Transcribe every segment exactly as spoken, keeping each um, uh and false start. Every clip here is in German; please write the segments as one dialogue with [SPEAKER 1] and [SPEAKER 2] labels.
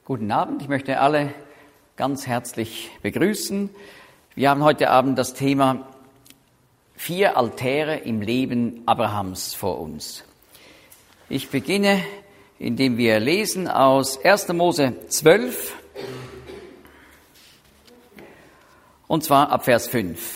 [SPEAKER 1] Guten Abend, ich möchte alle ganz herzlich begrüßen. Wir haben heute Abend das Thema vier Altäre im Leben Abrahams vor uns. Ich beginne, indem wir lesen aus erster Mose zwölf, und zwar ab Vers fünf.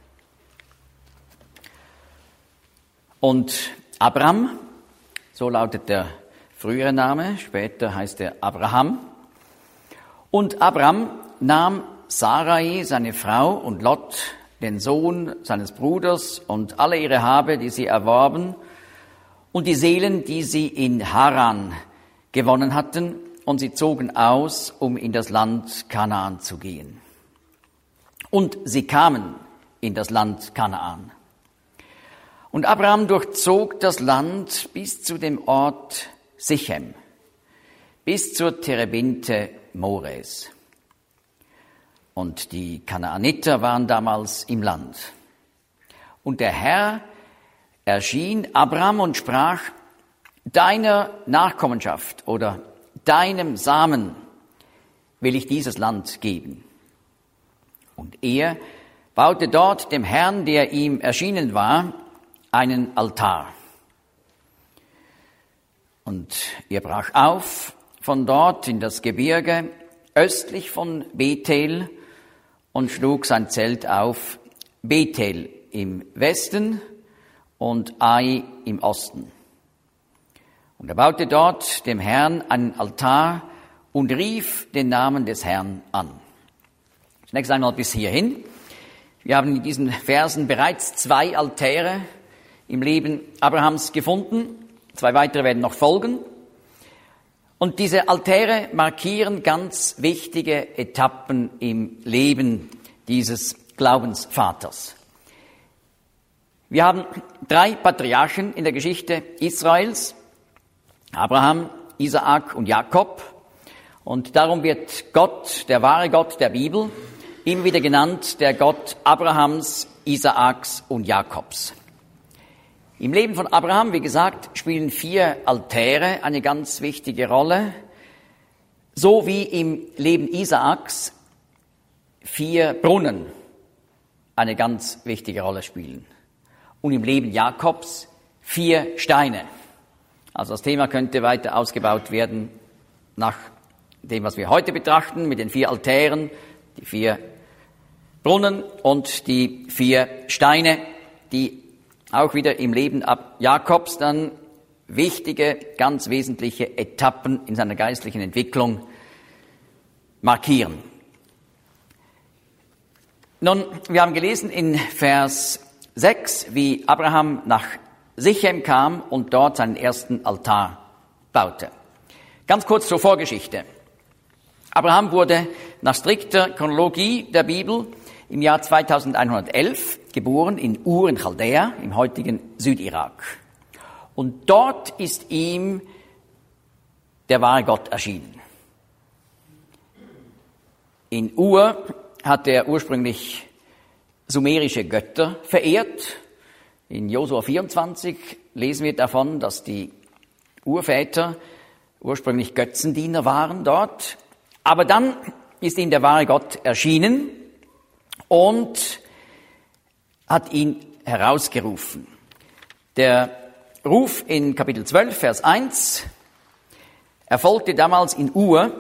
[SPEAKER 1] Und Abram, so lautet der frühere Name, später heißt er Abraham. Und Abram nahm Sarai, seine Frau, und Lot, den Sohn seines Bruders, und alle ihre Habe, die sie erworben, und die Seelen, die sie in Haran gewonnen hatten, und sie zogen aus, um in das Land Kanaan zu gehen. Und sie kamen in das Land Kanaan. Und Abraham durchzog das Land bis zu dem Ort Sichem, bis zur Terebinte Mores. Und die Kanaaniter waren damals im Land. Und der Herr erschien Abraham und sprach: Deiner Nachkommenschaft oder deinem Samen will ich dieses Land geben. Und er baute dort dem Herrn, der ihm erschienen war, einen Altar. Und er brach auf von dort in das Gebirge östlich von Bethel und schlug sein Zelt auf Bethel im Westen und Ai im Osten. Und er baute dort dem Herrn einen Altar und rief den Namen des Herrn an. Zunächst einmal bis hierhin. Wir haben in diesen Versen bereits zwei Altäre im Leben Abrahams gefunden. Zwei weitere werden noch folgen. Und diese Altäre markieren ganz wichtige Etappen im Leben dieses Glaubensvaters. Wir haben drei Patriarchen in der Geschichte Israels: Abraham, Isaak und Jakob. Und darum wird Gott, der wahre Gott der Bibel, immer wieder genannt der Gott Abrahams, Isaaks und Jakobs. Im Leben von Abraham, wie gesagt, spielen vier Altäre eine ganz wichtige Rolle, so wie im Leben Isaaks vier Brunnen eine ganz wichtige Rolle spielen und im Leben Jakobs vier Steine. Also das Thema könnte weiter ausgebaut werden nach dem, was wir heute betrachten, mit den vier Altären, die vier Brunnen und die vier Steine, die auch wieder im Leben Jakobs dann wichtige, ganz wesentliche Etappen in seiner geistlichen Entwicklung markieren. Nun, wir haben gelesen in Vers sechs, wie Abraham nach Sichem kam und dort seinen ersten Altar baute. Ganz kurz zur Vorgeschichte. Abraham wurde nach strikter Chronologie der Bibel im Jahr zweitausendeinhundertelf geboren in Ur in Chaldea, im heutigen Südirak. Und dort ist ihm der wahre Gott erschienen. In Ur hat er ursprünglich sumerische Götter verehrt. In Josua vierundzwanzig lesen wir davon, dass die Urväter ursprünglich Götzendiener waren dort. Aber dann ist ihm der wahre Gott erschienen und hat ihn herausgerufen. Der Ruf in Kapitel zwölf, Vers eins, erfolgte damals in Ur.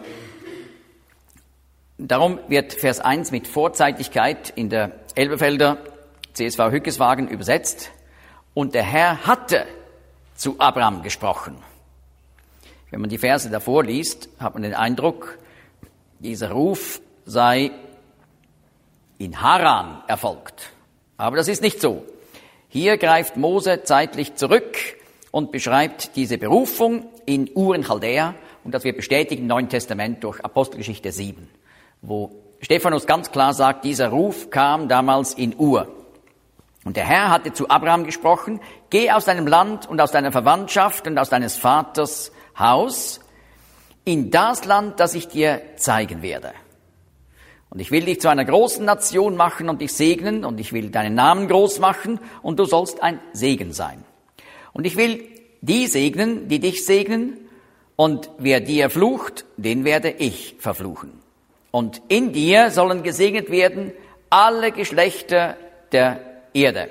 [SPEAKER 1] Darum wird Vers eins mit Vorzeitigkeit in der Elberfelder C S V Hückeswagen übersetzt. Und der Herr hatte zu Abraham gesprochen. Wenn man die Verse davor liest, hat man den Eindruck, dieser Ruf sei in Haran erfolgt. Aber das ist nicht so. Hier greift Mose zeitlich zurück und beschreibt diese Berufung in Ur in Chaldea. Und das wird bestätigt im Neuen Testament durch Apostelgeschichte sieben, wo Stephanus ganz klar sagt, dieser Ruf kam damals in Ur. Und der Herr hatte zu Abraham gesprochen: Geh aus deinem Land und aus deiner Verwandtschaft und aus deines Vaters Haus in das Land, das ich dir zeigen werde. Und ich will dich zu einer großen Nation machen und dich segnen, und ich will deinen Namen groß machen, und du sollst ein Segen sein. Und ich will die segnen, die dich segnen, Und wer dir flucht, den werde ich verfluchen. Und in dir sollen gesegnet werden alle Geschlechter der Erde.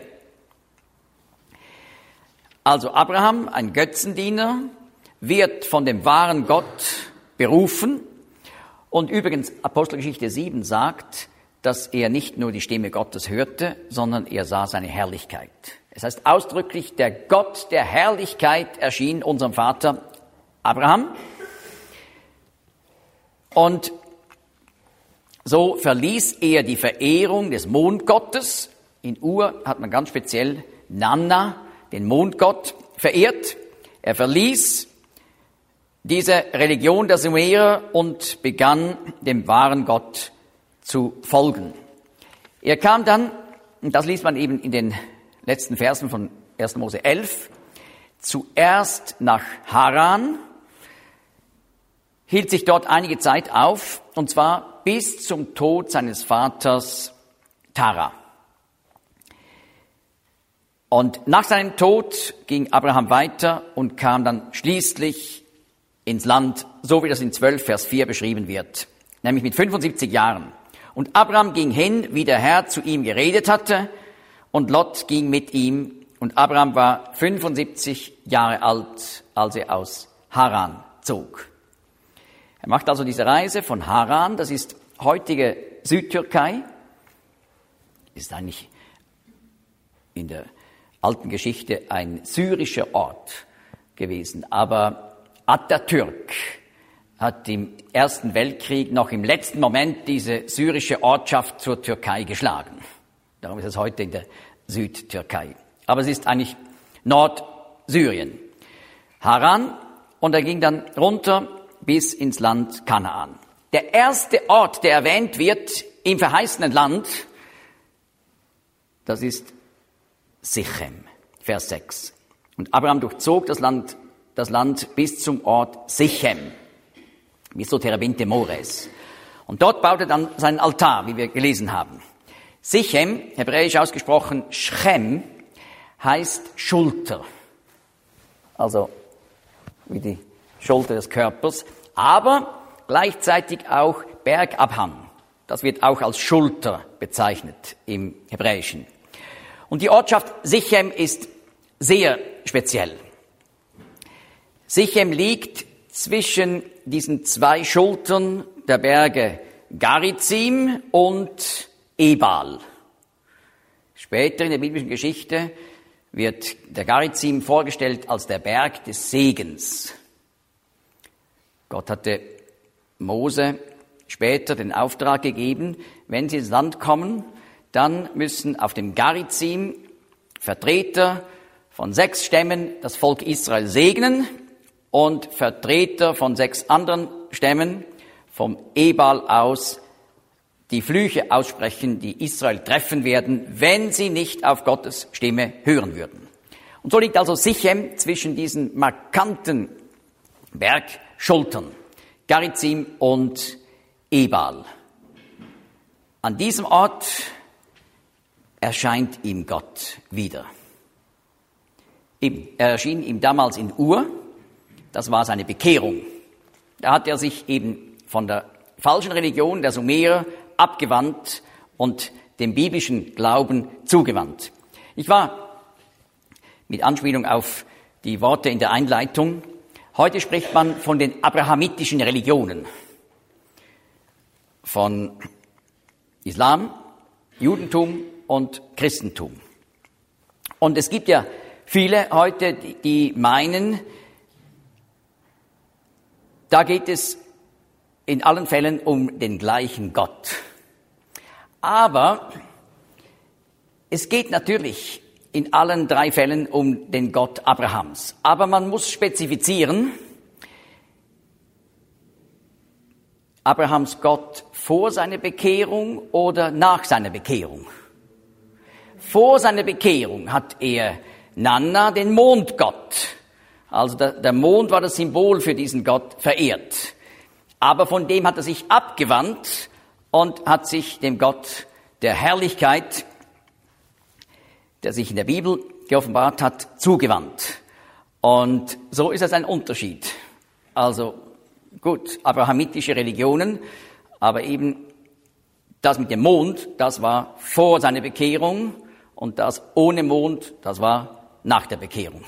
[SPEAKER 1] Also Abraham, ein Götzendiener, wird von dem wahren Gott berufen. Und übrigens, Apostelgeschichte sieben sagt, dass er nicht nur die Stimme Gottes hörte, sondern er sah seine Herrlichkeit. Es heißt ausdrücklich, der Gott der Herrlichkeit erschien unserem Vater Abraham. Und so verließ er die Verehrung des Mondgottes. In Ur hat man ganz speziell Nanna, den Mondgott, verehrt. Er verließ diese Religion der Sumerer und begann dem wahren Gott zu folgen. Er kam dann, und das liest man eben in den letzten Versen von erster Mose elf, zuerst nach Haran, hielt sich dort einige Zeit auf, und zwar bis zum Tod seines Vaters Tara. Und nach seinem Tod ging Abraham weiter und kam dann schließlich ins Land, so wie das in zwölf, Vers vier beschrieben wird, nämlich mit fünfundsiebzig Jahren. Und Abraham ging hin, wie der Herr zu ihm geredet hatte, und Lot ging mit ihm. Und Abraham war fünfundsiebzig Jahre alt, als er aus Haran zog. Er macht also diese Reise von Haran, das ist heutige Südtürkei, ist eigentlich in der alten Geschichte ein syrischer Ort gewesen, aber Atatürk hat im Ersten Weltkrieg noch im letzten Moment diese syrische Ortschaft zur Türkei geschlagen. Darum ist es heute in der Südtürkei. Aber es ist eigentlich Nordsyrien. Haran, und er ging dann runter bis ins Land Kanaan. Der erste Ort, der erwähnt wird im verheißenen Land, das ist Sichem, Vers sechs. Und Abraham durchzog das Land das Land bis zum Ort Sichem, bis zur Terebinte Mores. Und dort baute er dann seinen Altar, wie wir gelesen haben. Sichem, hebräisch ausgesprochen Schem, heißt Schulter. Also wie die Schulter des Körpers, aber gleichzeitig auch Bergabhang. Das wird auch als Schulter bezeichnet im Hebräischen. Und die Ortschaft Sichem ist sehr speziell. Sichem liegt zwischen diesen zwei Schultern der Berge Garizim und Ebal. Später in der biblischen Geschichte wird der Garizim vorgestellt als der Berg des Segens. Gott hatte Mose später den Auftrag gegeben, wenn sie ins Land kommen, dann müssen auf dem Garizim Vertreter von sechs Stämmen das Volk Israel segnen und Vertreter von sechs anderen Stämmen vom Ebal aus die Flüche aussprechen, die Israel treffen werden, wenn sie nicht auf Gottes Stimme hören würden. Und so liegt also Sichem zwischen diesen markanten Bergschultern, Garizim und Ebal. An diesem Ort erscheint ihm Gott wieder. Er erschien ihm damals in Ur. Das war seine Bekehrung. Da hat er sich eben von der falschen Religion der Sumerer abgewandt und dem biblischen Glauben zugewandt. Ich war mit Anspielung auf die Worte in der Einleitung. Heute spricht man von den abrahamitischen Religionen. Von Islam, Judentum und Christentum. Und es gibt ja viele heute, die meinen, da geht es in allen Fällen um den gleichen Gott. Aber es geht natürlich in allen drei Fällen um den Gott Abrahams. Aber man muss spezifizieren, Abrahams Gott vor seiner Bekehrung oder nach seiner Bekehrung. Vor seiner Bekehrung hat er Nanna, den Mondgott. Also der, der Mond war das Symbol für diesen Gott verehrt. Aber von dem hat er sich abgewandt und hat sich dem Gott der Herrlichkeit, der sich in der Bibel geoffenbart hat, zugewandt. Und so ist es ein Unterschied. Also gut, abrahamitische Religionen, aber eben das mit dem Mond, das war vor seiner Bekehrung und das ohne Mond, das war nach der Bekehrung.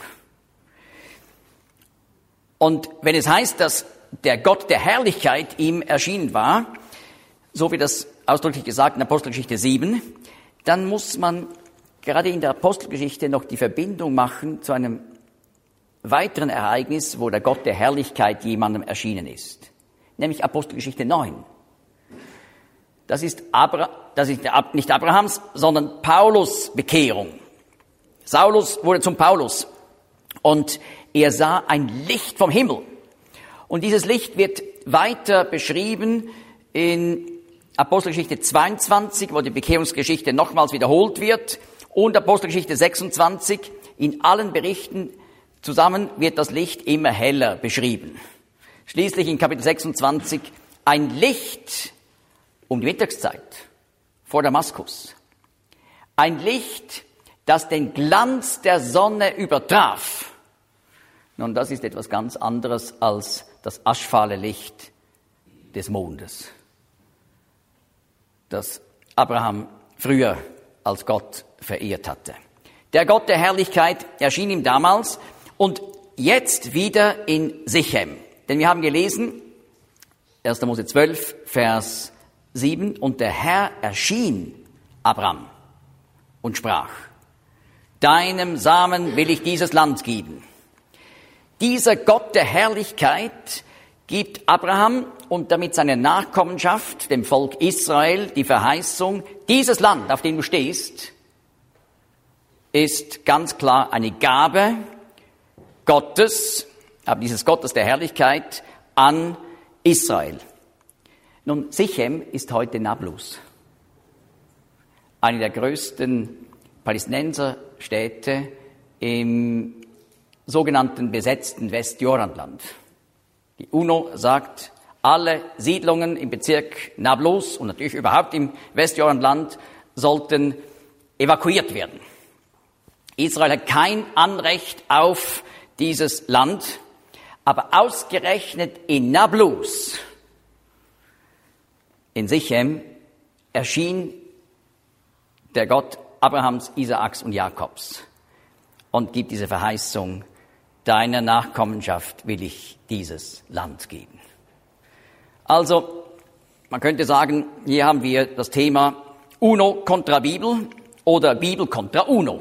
[SPEAKER 1] Und wenn es heißt, dass der Gott der Herrlichkeit ihm erschienen war, so wie das ausdrücklich gesagt in Apostelgeschichte sieben, dann muss man gerade in der Apostelgeschichte noch die Verbindung machen zu einem weiteren Ereignis, wo der Gott der Herrlichkeit jemandem erschienen ist, nämlich Apostelgeschichte neun. Das ist, Abra- das ist nicht Abrahams, sondern Paulus' Bekehrung. Saulus wurde zum Paulus und er sah ein Licht vom Himmel. Und dieses Licht wird weiter beschrieben in Apostelgeschichte zweiundzwanzig, wo die Bekehrungsgeschichte nochmals wiederholt wird, und Apostelgeschichte sechsundzwanzig. In allen Berichten zusammen wird das Licht immer heller beschrieben. Schließlich in Kapitel sechsundzwanzig ein Licht um die Mittagszeit vor Damaskus. Ein Licht, das den Glanz der Sonne übertraf. Nun, das ist etwas ganz anderes als das aschfahle Licht des Mondes, das Abraham früher als Gott verehrt hatte. Der Gott der Herrlichkeit erschien ihm damals und jetzt wieder in Sichem. Denn wir haben gelesen, erster Mose zwölf, Vers sieben, und der Herr erschien Abraham und sprach: Deinem Samen will ich dieses Land geben. Dieser Gott der Herrlichkeit gibt Abraham und damit seine Nachkommenschaft, dem Volk Israel, die Verheißung, dieses Land, auf dem du stehst, ist ganz klar eine Gabe Gottes, aber dieses Gottes der Herrlichkeit an Israel. Nun, Sichem ist heute Nablus, eine der größten Palästinenserstädte im sogenannten besetzten Westjordanland. Die UNO sagt, alle Siedlungen im Bezirk Nablus und natürlich überhaupt im Westjordanland sollten evakuiert werden. Israel hat kein Anrecht auf dieses Land, aber ausgerechnet in Nablus, in Sichem, erschien der Gott Abrahams, Isaaks und Jakobs und gibt diese Verheißung: Deiner Nachkommenschaft will ich dieses Land geben. Also, man könnte sagen, hier haben wir das Thema UNO kontra Bibel oder Bibel kontra UNO.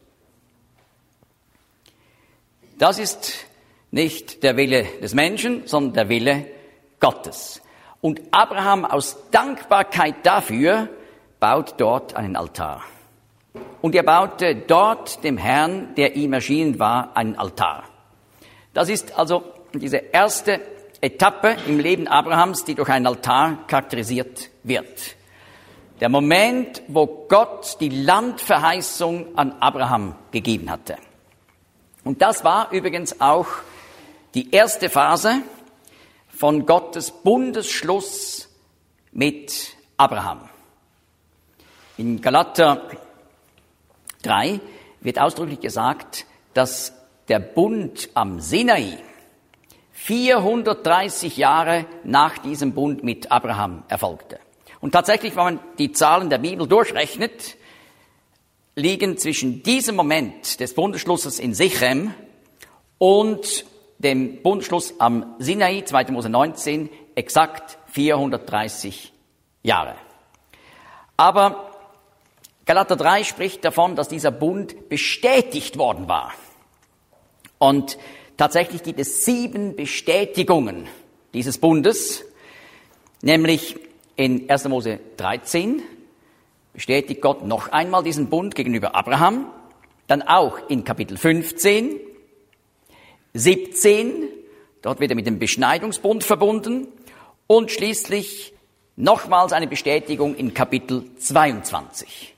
[SPEAKER 1] Das ist nicht der Wille des Menschen, sondern der Wille Gottes. Und Abraham aus Dankbarkeit dafür baut dort einen Altar. Und er baute dort dem Herrn, der ihm erschienen war, einen Altar. Das ist also diese erste Etappe im Leben Abrahams, die durch einen Altar charakterisiert wird. Der Moment, wo Gott die Landverheißung an Abraham gegeben hatte. Und das war übrigens auch die erste Phase von Gottes Bundesschluss mit Abraham. In Galater drei wird ausdrücklich gesagt, dass der Bund am Sinai vierhundertdreißig Jahre nach diesem Bund mit Abraham erfolgte. Und tatsächlich, wenn man die Zahlen der Bibel durchrechnet, liegen zwischen diesem Moment des Bundesschlusses in Sichem und dem Bundesschluss am Sinai, zweiter Mose neunzehn, exakt vierhundertdreißig Jahre. Aber Galater drei spricht davon, dass dieser Bund bestätigt worden war. Und tatsächlich gibt es sieben Bestätigungen dieses Bundes, nämlich in erster Mose dreizehn bestätigt Gott noch einmal diesen Bund gegenüber Abraham, dann auch in Kapitel fünfzehn, siebzehn, dort wird er mit dem Beschneidungsbund verbunden und schließlich nochmals eine Bestätigung in Kapitel zweiundzwanzig.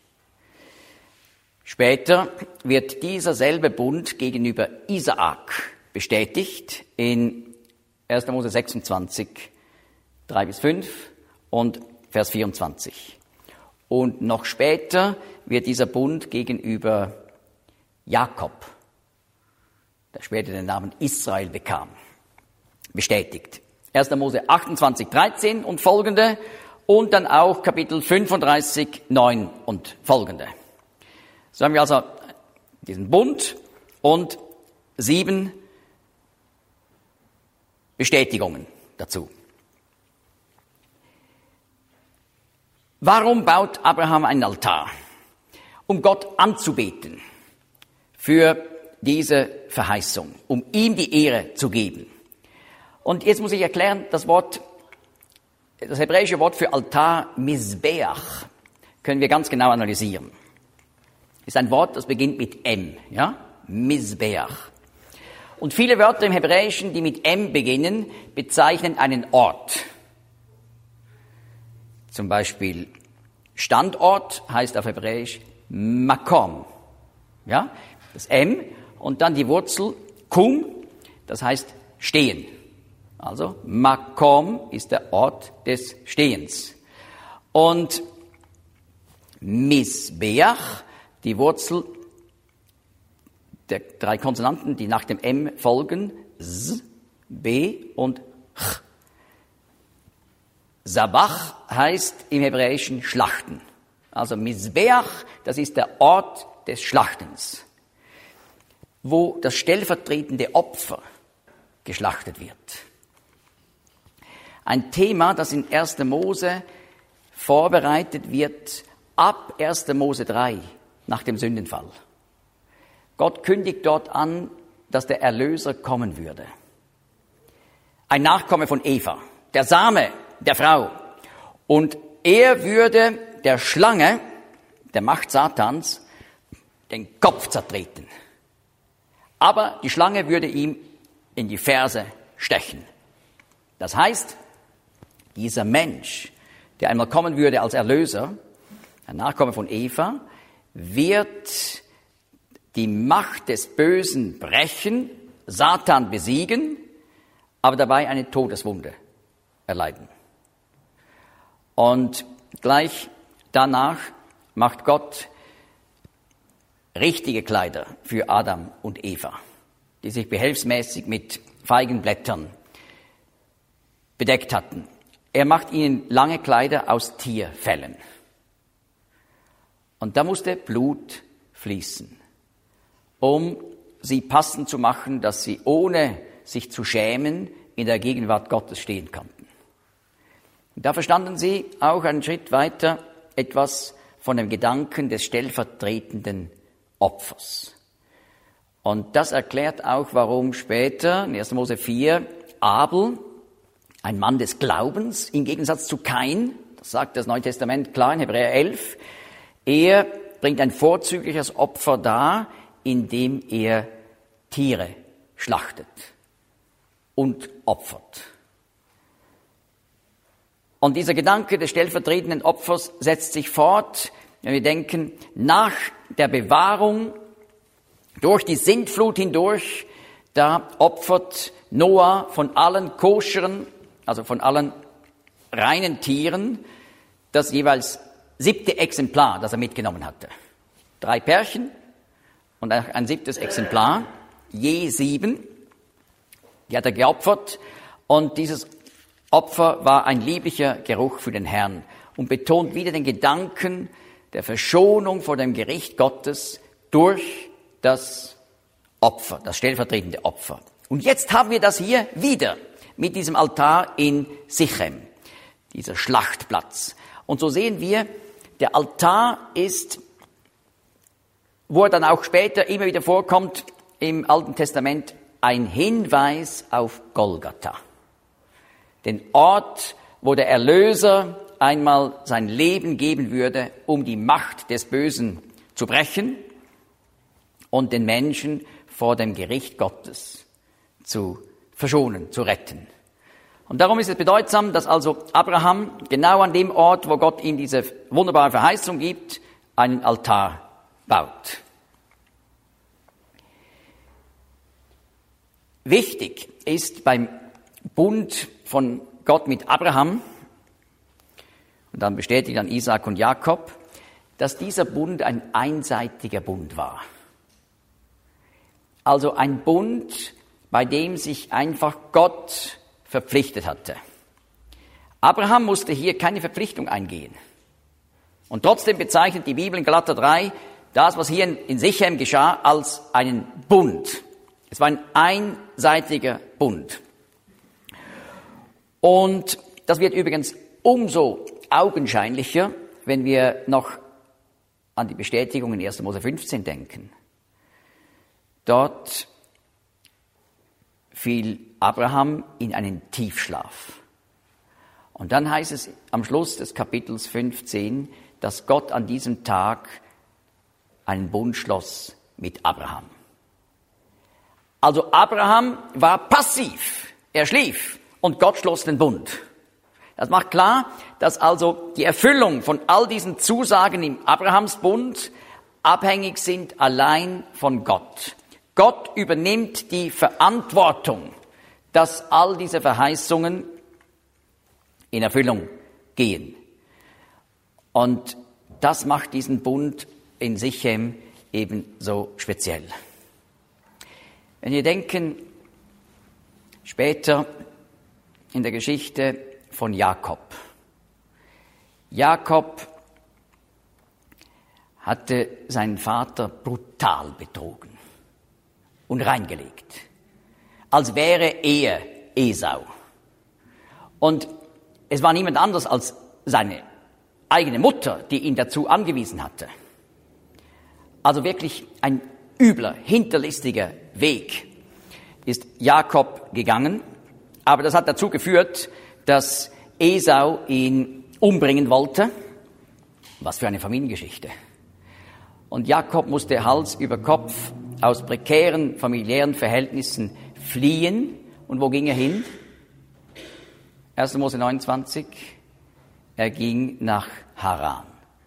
[SPEAKER 1] Später wird dieser selbe Bund gegenüber Isaak bestätigt in erster Mose sechsundzwanzig, drei bis fünf und Vers vierundzwanzig. Und noch später wird dieser Bund gegenüber Jakob, der später den Namen Israel bekam, bestätigt. erster Mose achtundzwanzig, dreizehn und folgende und dann auch Kapitel fünfunddreißig, neun und folgende. So haben wir also diesen Bund und sieben Bestätigungen dazu. Warum baut Abraham einen Altar? Um Gott anzubeten für diese Verheißung, um ihm die Ehre zu geben. Und jetzt muss ich erklären, das Wort, das hebräische Wort für Altar, Mizbeach, können wir ganz genau analysieren. Ist ein Wort, das beginnt mit M, ja? Mizbeach. Und viele Wörter im Hebräischen, die mit M beginnen, bezeichnen einen Ort. Zum Beispiel Standort heißt auf Hebräisch Makom, ja? Das M und dann die Wurzel Kum, das heißt stehen. Also Makom ist der Ort des Stehens. Und Mizbeach, die Wurzel der drei Konsonanten, die nach dem M folgen, S, B und Ch. Sabach heißt im Hebräischen Schlachten. Also Mizbeach, das ist der Ort des Schlachtens, wo das stellvertretende Opfer geschlachtet wird. Ein Thema, das in erster Mose vorbereitet wird ab erster Mose drei, nach dem Sündenfall. Gott kündigt dort an, dass der Erlöser kommen würde. Ein Nachkomme von Eva, der Same der Frau. Und er würde der Schlange, der Macht Satans, den Kopf zertreten. Aber die Schlange würde ihm in die Ferse stechen. Das heißt, dieser Mensch, der einmal kommen würde als Erlöser, ein Nachkomme von Eva, wird die Macht des Bösen brechen, Satan besiegen, aber dabei eine Todeswunde erleiden. Und gleich danach macht Gott richtige Kleider für Adam und Eva, die sich behelfsmäßig mit Feigenblättern bedeckt hatten. Er macht ihnen lange Kleider aus Tierfellen. Und da musste Blut fließen, um sie passend zu machen, dass sie ohne sich zu schämen in der Gegenwart Gottes stehen konnten. Und da verstanden sie auch einen Schritt weiter etwas von dem Gedanken des stellvertretenden Opfers. Und das erklärt auch, warum später in erster Mose vier Abel, ein Mann des Glaubens, im Gegensatz zu Kain, das sagt das Neue Testament klar in Hebräer elf, er bringt ein vorzügliches Opfer dar, indem er Tiere schlachtet und opfert. Und dieser Gedanke des stellvertretenden Opfers setzt sich fort, wenn wir denken, nach der Bewahrung durch die Sintflut hindurch, da opfert Noah von allen koscheren, also von allen reinen Tieren, das jeweils siebte Exemplar, das er mitgenommen hatte. Drei Pärchen und ein siebtes Exemplar, je sieben, die hat er geopfert und dieses Opfer war ein lieblicher Geruch für den Herrn und betont wieder den Gedanken der Verschonung vor dem Gericht Gottes durch das Opfer, das stellvertretende Opfer. Und jetzt haben wir das hier wieder mit diesem Altar in Sichem, dieser Schlachtplatz. Und so sehen wir, der Altar ist, wo er dann auch später immer wieder vorkommt im Alten Testament, ein Hinweis auf Golgatha. Den Ort, wo der Erlöser einmal sein Leben geben würde, um die Macht des Bösen zu brechen und den Menschen vor dem Gericht Gottes zu verschonen, zu retten. Und darum ist es bedeutsam, dass also Abraham genau an dem Ort, wo Gott ihm diese wunderbare Verheißung gibt, einen Altar baut. Wichtig ist beim Bund von Gott mit Abraham und dann bestätigt an Isaak und Jakob, dass dieser Bund ein einseitiger Bund war. Also ein Bund, bei dem sich einfach Gott verpflichtet hatte. Abraham musste hier keine Verpflichtung eingehen. Und trotzdem bezeichnet die Bibel in Galater drei das, was hier in Sichem geschah, als einen Bund. Es war ein einseitiger Bund. Und das wird übrigens umso augenscheinlicher, wenn wir noch an die Bestätigung in erster Mose fünfzehn denken. Dort fiel Abraham in einen Tiefschlaf. Und dann heißt es am Schluss des Kapitels fünfzehn, dass Gott an diesem Tag einen Bund schloss mit Abraham. Also Abraham war passiv, er schlief und Gott schloss den Bund. Das macht klar, dass also die Erfüllung von all diesen Zusagen im Abrahamsbund abhängig sind allein von Gott. Gott übernimmt die Verantwortung, dass all diese Verheißungen in Erfüllung gehen. Und das macht diesen Bund in Sichem eben so speziell. Wenn wir denken, später in der Geschichte von Jakob. Jakob hatte seinen Vater brutal betrogen und reingelegt, als wäre er Esau. Und es war niemand anders als seine eigene Mutter, die ihn dazu angewiesen hatte. Also wirklich ein übler, hinterlistiger Weg ist Jakob gegangen, aber das hat dazu geführt, dass Esau ihn umbringen wollte. Was für eine Familiengeschichte. Und Jakob musste Hals über Kopf aus prekären familiären Verhältnissen fliehen. Und wo ging er hin? erster Mose neunundzwanzig. Er ging nach Haran.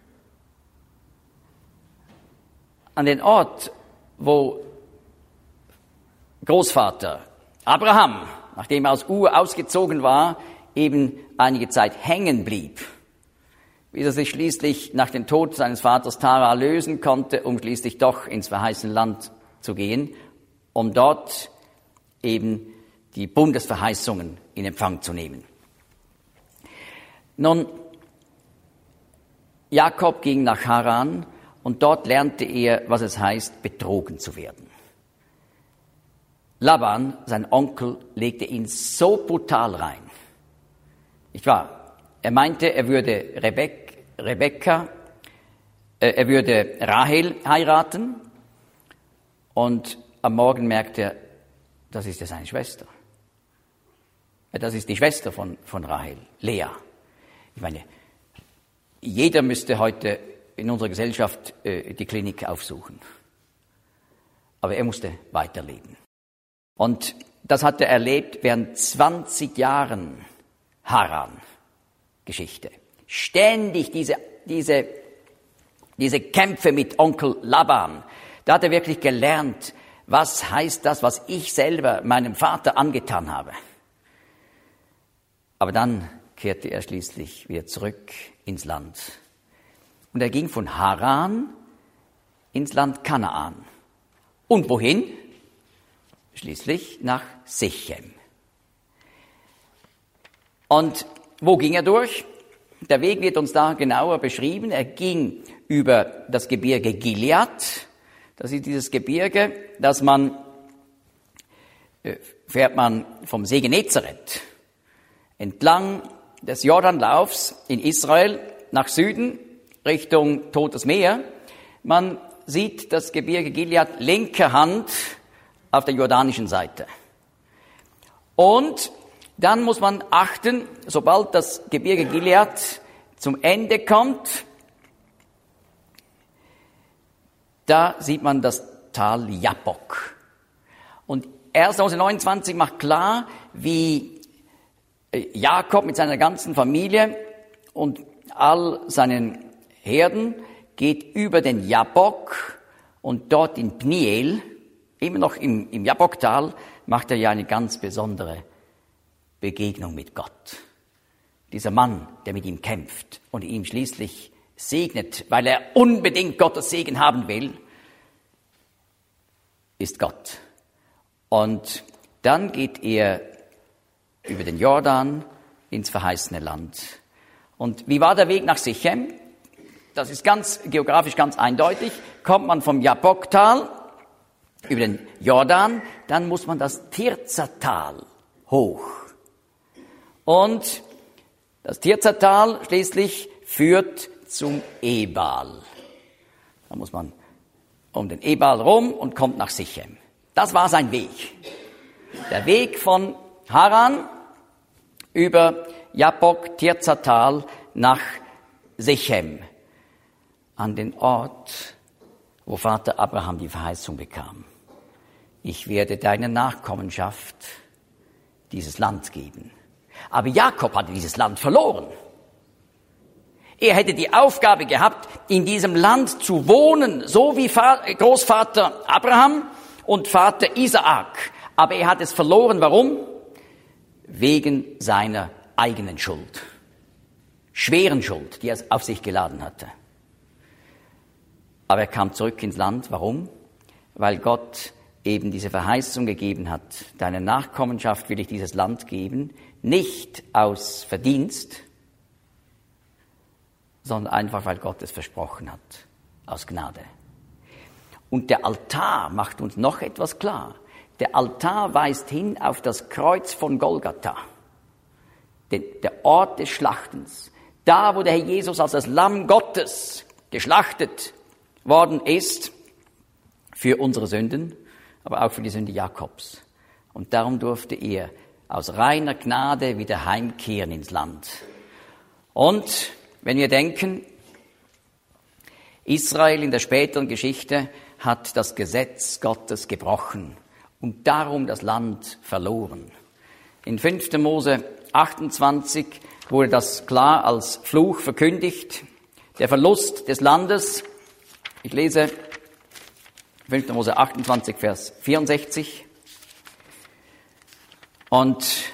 [SPEAKER 1] An den Ort, wo Großvater Abraham, nachdem er aus Ur ausgezogen war, eben einige Zeit hängen blieb, bis er sich schließlich nach dem Tod seines Vaters Tara lösen konnte, um schließlich doch ins verheißene Land zu gehen, um dort eben die Bundesverheißungen in Empfang zu nehmen. Nun, Jakob ging nach Haran und dort lernte er, was es heißt, betrogen zu werden. Laban, sein Onkel, legte ihn so brutal rein. Nicht wahr? Er meinte, er würde Rebek, Rebekka, äh, er würde Rahel heiraten und am Morgen merkte er, das ist ja seine Schwester. Das ist die Schwester von, von Rahel, Lea. Ich meine, jeder müsste heute in unserer Gesellschaft äh, die Klinik aufsuchen. Aber er musste weiterleben. Und das hat er erlebt während zwanzig Jahren Haran-Geschichte. Ständig diese, diese, diese Kämpfe mit Onkel Laban. Da hat er wirklich gelernt, was heißt das, was ich selber meinem Vater angetan habe. Aber dann kehrte er schließlich wieder zurück ins Land. Und er ging von Haran ins Land Kanaan. Und wohin? Schließlich nach Sichem. Und wo ging er durch? Der Weg wird uns da genauer beschrieben. Er ging über das Gebirge Gilead. Das ist dieses Gebirge, das man, fährt man vom See Genezareth entlang des Jordanlaufs in Israel nach Süden Richtung Totes Meer. Man sieht das Gebirge Gilead linker Hand auf der jordanischen Seite. Und dann muss man achten, sobald das Gebirge Gilead zum Ende kommt, da sieht man das Tal Jabbok. Und erster Mose neunundzwanzig macht klar, wie Jakob mit seiner ganzen Familie und all seinen Herden geht über den Jabbok und dort in Pniel, immer noch im, im Jabboktal, macht er ja eine ganz besondere Begegnung mit Gott. Dieser Mann, der mit ihm kämpft und ihn schließlich segnet, weil er unbedingt Gottes Segen haben will, ist Gott. Und dann geht er über den Jordan ins verheißene Land. Und wie war der Weg nach Sichem? Das ist ganz geografisch ganz eindeutig. Kommt man vom Jabboktal über den Jordan, dann muss man das Tirzertal hoch. Und das Tirzertal schließlich führt zum Ebal. Da muss man um den Ebal rum und kommt nach Sichem. Das war sein Weg. Der Weg von Haran über Jabbok, Tirzertal nach Sichem, an den Ort, wo Vater Abraham die Verheißung bekam. Ich werde deiner Nachkommenschaft dieses Land geben. Aber Jakob hatte dieses Land verloren. Er hätte die Aufgabe gehabt, in diesem Land zu wohnen, so wie Großvater Abraham und Vater Isaak. Aber er hat es verloren. Warum? Wegen seiner eigenen Schuld. Schweren Schuld, die er auf sich geladen hatte. Aber er kam zurück ins Land. Warum? Weil Gott eben diese Verheißung gegeben hat. Deiner Nachkommenschaft will ich dieses Land geben, nicht aus Verdienst, sondern einfach, weil Gott es versprochen hat, aus Gnade. Und der Altar macht uns noch etwas klar. Der Altar weist hin auf das Kreuz von Golgatha, den, der Ort des Schlachtens. Da, wo der Herr Jesus als das Lamm Gottes geschlachtet worden ist, für unsere Sünden, aber auch für die Sünde Jakobs. Und darum durfte er aus reiner Gnade wieder heimkehren ins Land. Und wenn wir denken, Israel in der späteren Geschichte hat das Gesetz Gottes gebrochen und darum das Land verloren. In fünfter Mose achtundzwanzig wurde das klar als Fluch verkündigt, der Verlust des Landes. Ich lese fünfter Mose achtundzwanzig, Vers vierundsechzig. Und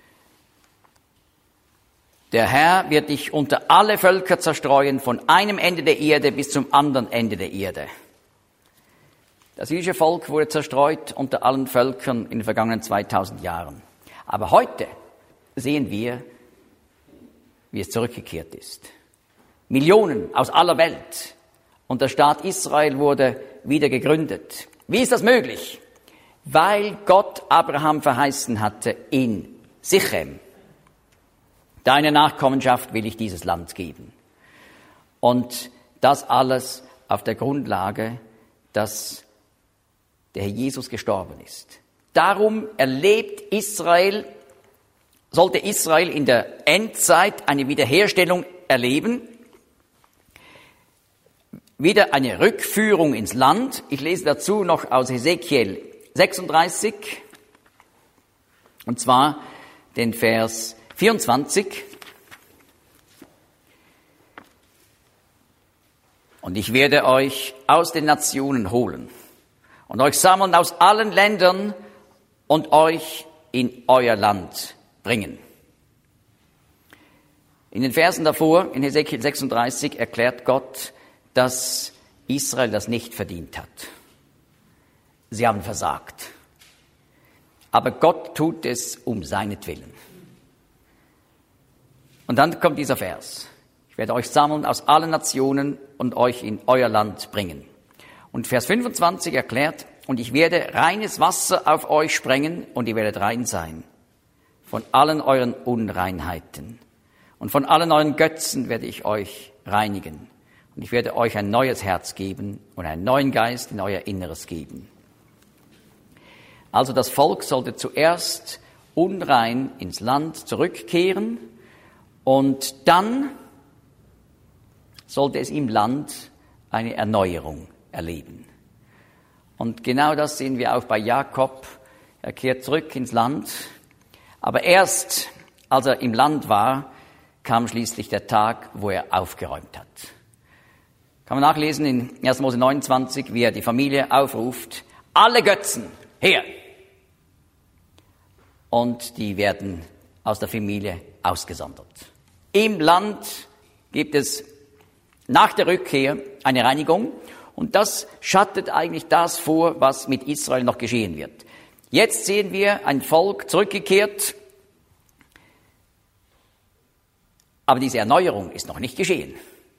[SPEAKER 1] der Herr wird dich unter alle Völker zerstreuen, von einem Ende der Erde bis zum anderen Ende der Erde. Das jüdische Volk wurde zerstreut unter allen Völkern in den vergangenen zweitausend Jahren. Aber heute sehen wir, wie es zurückgekehrt ist. Millionen aus aller Welt. Und der Staat Israel wurde wieder gegründet. Wie ist das möglich? Weil Gott Abraham verheißen hatte in Sichem. Deine Nachkommenschaft will ich dieses Land geben. Und das alles auf der Grundlage, dass der Herr Jesus gestorben ist. Darum erlebt Israel, sollte Israel in der Endzeit eine Wiederherstellung erleben, wieder eine Rückführung ins Land. Ich lese dazu noch aus Hesekiel sechsunddreißig, und zwar den Vers vierundzwanzig. Und ich werde euch aus den Nationen holen und euch sammeln aus allen Ländern und euch in euer Land bringen. In den Versen davor, in Hesekiel sechsunddreißig, erklärt Gott, dass Israel das nicht verdient hat. Sie haben versagt. Aber Gott tut es um seinetwillen. Und dann kommt dieser Vers. Ich werde euch sammeln aus allen Nationen und euch in euer Land bringen. Und Vers fünfundzwanzig erklärt, und ich werde reines Wasser auf euch sprengen und ihr werdet rein sein. Von allen euren Unreinheiten und von allen euren Götzen werde ich euch reinigen. Und ich werde euch ein neues Herz geben und einen neuen Geist in euer Inneres geben. Also das Volk sollte zuerst unrein ins Land zurückkehren und dann sollte es im Land eine Erneuerung erleben. Und genau das sehen wir auch bei Jakob. Er kehrt zurück ins Land, aber erst als er im Land war, kam schließlich der Tag, wo er aufgeräumt hat. Kann man nachlesen in erster Mose neunundzwanzig, wie er die Familie aufruft, alle Götzen her. Und die werden aus der Familie ausgesondert. Im Land gibt es nach der Rückkehr eine Reinigung und das schattet eigentlich das vor, was mit Israel noch geschehen wird. Jetzt sehen wir ein Volk zurückgekehrt Aber diese Erneuerung ist noch nicht geschehen.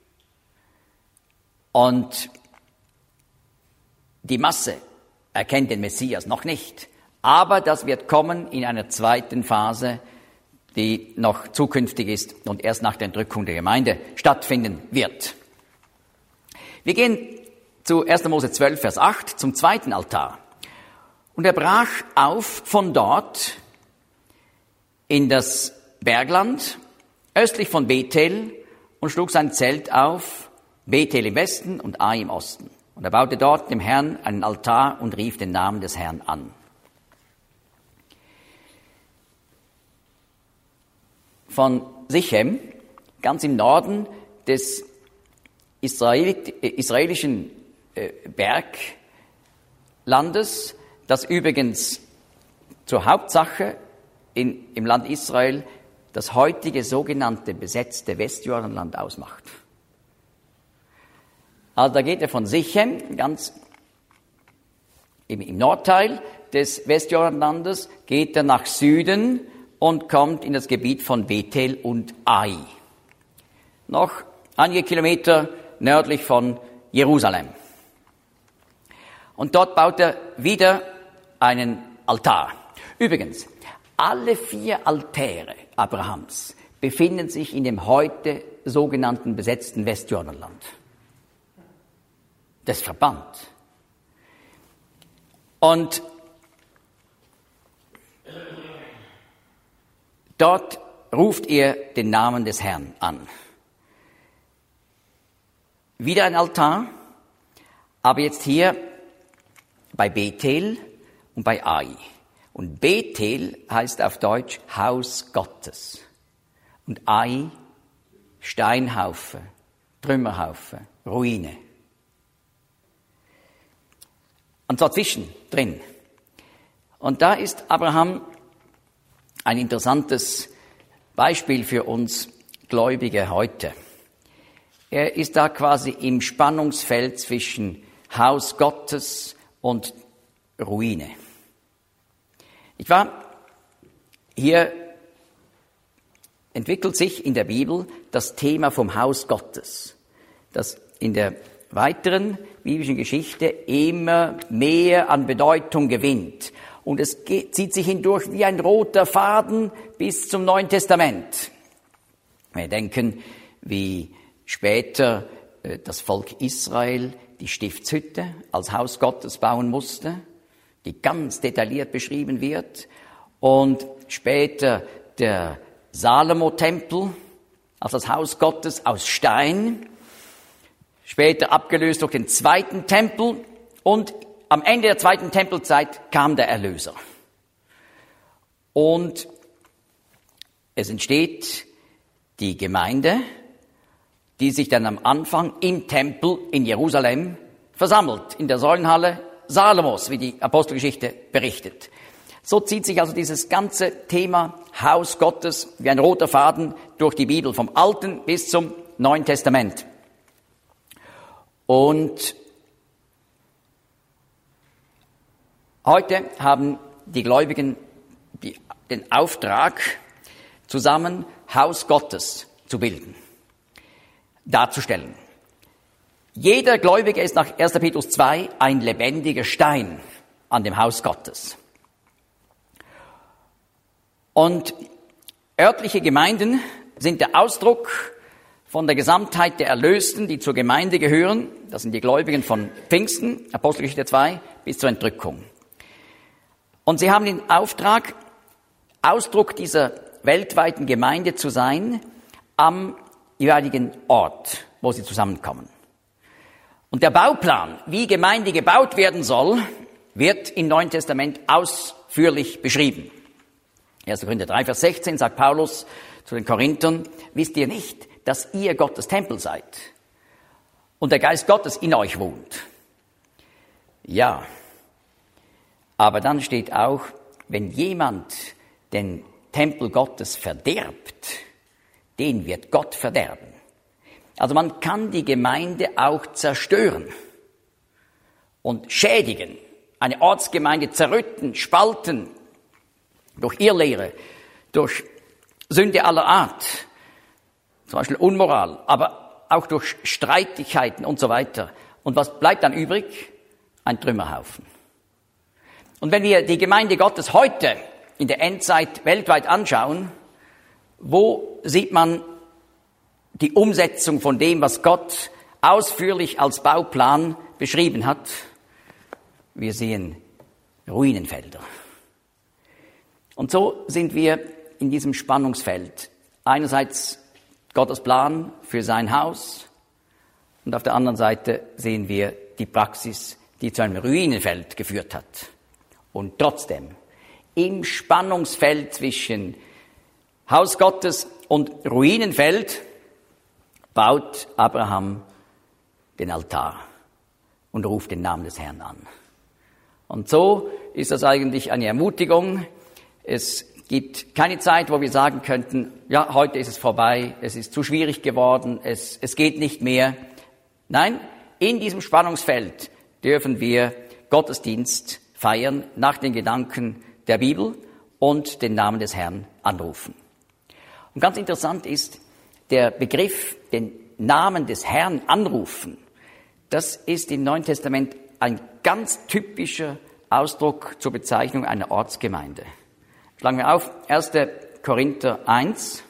[SPEAKER 1] Und die Masse erkennt den Messias noch nicht. Aber das wird kommen in einer zweiten Phase, die noch zukünftig ist und erst nach der Entrückung der Gemeinde stattfinden wird. Wir gehen zu erster Mose zwölf, Vers acht, zum zweiten Altar. Und er brach auf von dort in das Bergland, östlich von Bethel, und schlug sein Zelt auf, Bethel im Westen und Ai im Osten. Und er baute dort dem Herrn einen Altar und rief den Namen des Herrn an. Von Sichem, ganz im Norden des Israel, äh, israelischen äh, Berglandes, das übrigens zur Hauptsache in, im Land Israel das heutige sogenannte besetzte Westjordanland ausmacht. Also da geht er von Sichem, ganz im, im Nordteil des Westjordanlandes, geht er nach Süden und kommt in das Gebiet von Bethel und Ai. Noch einige Kilometer nördlich von Jerusalem. Und dort baut er wieder einen Altar. Übrigens, alle vier Altäre Abrahams befinden sich in dem heute sogenannten besetzten Westjordanland. Das ist verbannt. Und dort ruft er den Namen des Herrn an. Wieder ein Altar, aber jetzt hier bei Bethel und bei Ai. Und Bethel heißt auf Deutsch Haus Gottes. Und Ai, Steinhaufe, Trümmerhaufe, Ruine. Und zwar zwischendrin. Und da ist Abraham ein interessantes Beispiel für uns Gläubige heute. Er ist da quasi im Spannungsfeld zwischen Haus Gottes und Ruine. Ich war hier entwickelt sich in der Bibel das Thema vom Haus Gottes, das in der weiteren biblischen Geschichte immer mehr an Bedeutung gewinnt. Und es geht, zieht sich hindurch wie ein roter Faden bis zum Neuen Testament. Wir denken, wie später äh, das Volk Israel die Stiftshütte als Haus Gottes bauen musste, die ganz detailliert beschrieben wird. Und später der Salomo-Tempel als das Haus Gottes aus Stein. Später abgelöst durch den zweiten Tempel. Und am Ende der zweiten Tempelzeit kam der Erlöser. Und es entsteht die Gemeinde, die sich dann am Anfang im Tempel in Jerusalem versammelt, in der Säulenhalle Salomos, wie die Apostelgeschichte berichtet. So zieht sich also dieses ganze Thema Haus Gottes wie ein roter Faden durch die Bibel, vom Alten bis zum Neuen Testament. Und heute haben die Gläubigen die, den Auftrag, zusammen Haus Gottes zu bilden, darzustellen. Jeder Gläubige ist nach erster Petrus zwei ein lebendiger Stein an dem Haus Gottes. Und örtliche Gemeinden sind der Ausdruck von der Gesamtheit der Erlösten, die zur Gemeinde gehören. Das sind die Gläubigen von Pfingsten, Apostelgeschichte zwei, bis zur Entrückung. Und sie haben den Auftrag, Ausdruck dieser weltweiten Gemeinde zu sein, am jeweiligen Ort, wo sie zusammenkommen. Und der Bauplan, wie Gemeinde gebaut werden soll, wird im Neuen Testament ausführlich beschrieben. erster Korinther drei, Vers sechzehn sagt Paulus zu den Korinthern, wisst ihr nicht, dass ihr Gottes Tempel seid und der Geist Gottes in euch wohnt? Ja, aber dann steht auch, wenn jemand den Tempel Gottes verderbt, den wird Gott verderben. Also man kann die Gemeinde auch zerstören und schädigen, eine Ortsgemeinde zerrütten, spalten, durch Irrlehre, durch Sünde aller Art, zum Beispiel Unmoral, aber auch durch Streitigkeiten und so weiter. Und was bleibt dann übrig? Ein Trümmerhaufen. Und wenn wir die Gemeinde Gottes heute in der Endzeit weltweit anschauen, wo sieht man die Umsetzung von dem, was Gott ausführlich als Bauplan beschrieben hat? Wir sehen Ruinenfelder. Und so sind wir in diesem Spannungsfeld. Einerseits Gottes Plan für sein Haus und auf der anderen Seite sehen wir die Praxis, die zu einem Ruinenfeld geführt hat. Und trotzdem, im Spannungsfeld zwischen Haus Gottes und Ruinenfeld baut Abraham den Altar und ruft den Namen des Herrn an. Und so ist das eigentlich eine Ermutigung. Es gibt keine Zeit, wo wir sagen könnten, ja, heute ist es vorbei, es ist zu schwierig geworden, es, es geht nicht mehr. Nein, in diesem Spannungsfeld dürfen wir Gottesdienst feiern nach den Gedanken der Bibel und den Namen des Herrn anrufen. Und ganz interessant ist, der Begriff, den Namen des Herrn anrufen, das ist im Neuen Testament ein ganz typischer Ausdruck zur Bezeichnung einer Ortsgemeinde. Schlagen wir auf, erster Korinther eins.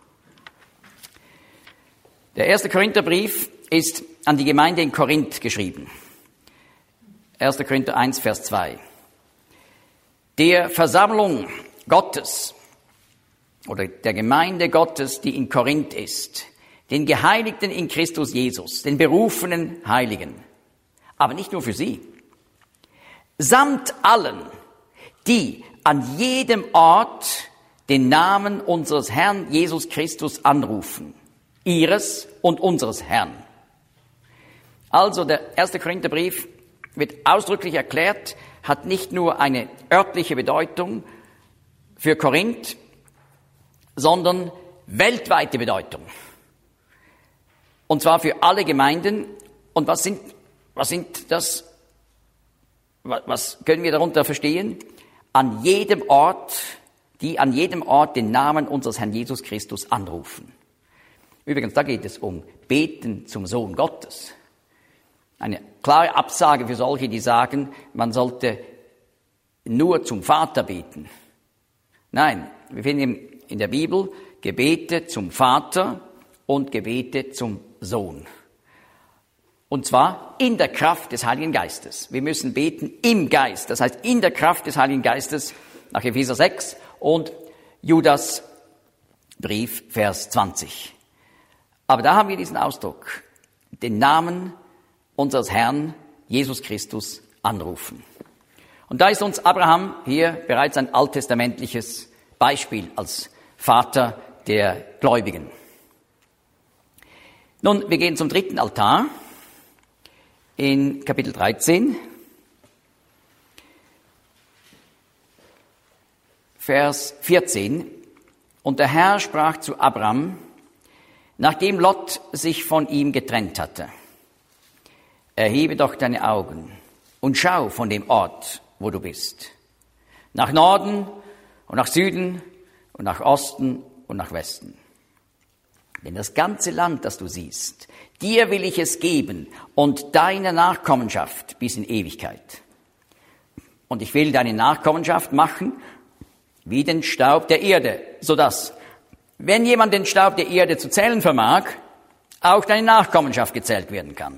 [SPEAKER 1] Der erste Korintherbrief ist an die Gemeinde in Korinth geschrieben. erster Korinther eins, Vers zwei. Der Versammlung Gottes oder der Gemeinde Gottes, die in Korinth ist, den Geheiligten in Christus Jesus, den berufenen Heiligen, aber nicht nur für sie, samt allen, die an jedem Ort den Namen unseres Herrn Jesus Christus anrufen, ihres und unseres Herrn. Also der erste Korintherbrief wird ausdrücklich erklärt, hat nicht nur eine örtliche Bedeutung für Korinth, sondern weltweite Bedeutung. Und zwar für alle Gemeinden. Und was sind, was sind das, was können wir darunter verstehen? An jedem Ort, die an jedem Ort den Namen unseres Herrn Jesus Christus anrufen. Übrigens, da geht es um Beten zum Sohn Gottes. Eine klare Absage für solche, die sagen, man sollte nur zum Vater beten. Nein, wir finden in der Bibel Gebete zum Vater und Gebete zum Sohn. Und zwar in der Kraft des Heiligen Geistes. Wir müssen beten im Geist, das heißt in der Kraft des Heiligen Geistes, nach Epheser sechs und Judas Brief, Vers zwanzig. Aber da haben wir diesen Ausdruck, den Namen unseres Herrn Jesus Christus anrufen. Und da ist uns Abraham hier bereits ein alttestamentliches Beispiel als Vater der Gläubigen. Nun, wir gehen zum dritten Altar in Kapitel dreizehn, Vers vierzehn. Und der Herr sprach zu Abram, nachdem Lot sich von ihm getrennt hatte: Erhebe doch deine Augen und schau von dem Ort, wo du bist, nach Norden und nach Süden und nach Osten und nach Westen. Denn das ganze Land, das du siehst, dir will ich es geben und deiner Nachkommenschaft bis in Ewigkeit. Und ich will deine Nachkommenschaft machen wie den Staub der Erde, sodass, wenn jemand den Staub der Erde zu zählen vermag, auch deine Nachkommenschaft gezählt werden kann.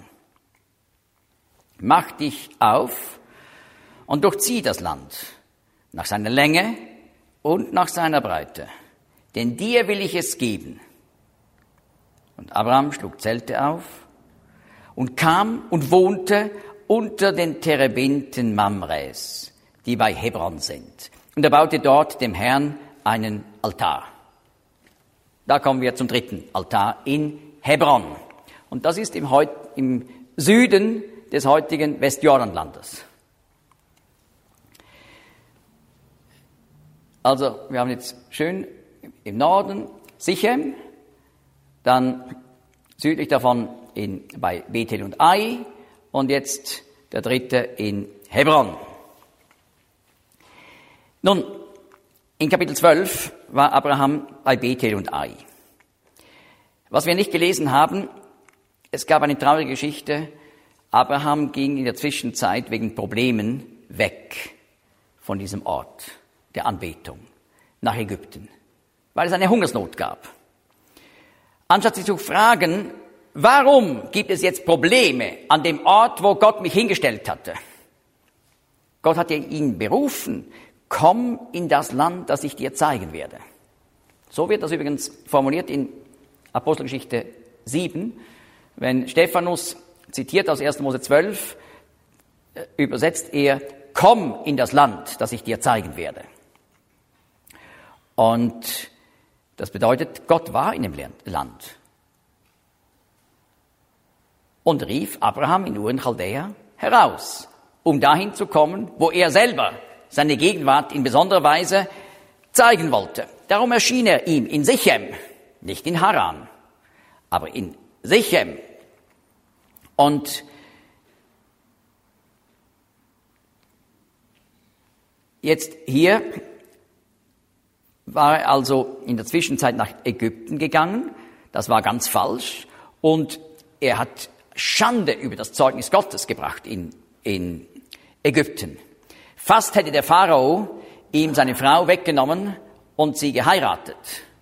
[SPEAKER 1] Mach dich auf und durchzieh das Land nach seiner Länge und nach seiner Breite, denn dir will ich es geben. Und Abraham schlug Zelte auf und kam und wohnte unter den Terebinten Mamres, die bei Hebron sind. Und er baute dort dem Herrn einen Altar. Da kommen wir zum dritten Altar in Hebron. Und das ist im, Heut, im Süden des heutigen Westjordanlandes. Also, wir haben jetzt schön im Norden Sichem, dann südlich davon in, bei Bethel und Ai und jetzt der dritte in Hebron. Nun, in Kapitel zwölf war Abraham bei Bethel und Ai. Was wir nicht gelesen haben, es gab eine traurige Geschichte. Abraham ging in der Zwischenzeit wegen Problemen weg von diesem Ort der Anbetung nach Ägypten, weil es eine Hungersnot gab. Anstatt sich zu fragen, warum gibt es jetzt Probleme an dem Ort, wo Gott mich hingestellt hatte? Gott hatte ihn berufen, komm in das Land, das ich dir zeigen werde. So wird das übrigens formuliert in Apostelgeschichte sieben, wenn Stephanus zitiert aus erster Mose zwölf, übersetzt er, komm in das Land, das ich dir zeigen werde. Und das bedeutet, Gott war in dem Land und rief Abraham in Ur in Chaldea heraus, um dahin zu kommen, wo er selber seine Gegenwart in besonderer Weise zeigen wollte. Darum erschien er ihm in Sichem, nicht in Haran, aber in Sichem. Und jetzt hier war er also in der Zwischenzeit nach Ägypten gegangen. Das war ganz falsch. Und er hat Schande über das Zeugnis Gottes gebracht in, in Ägypten. Fast hätte der Pharao ihm seine Frau weggenommen und sie geheiratet.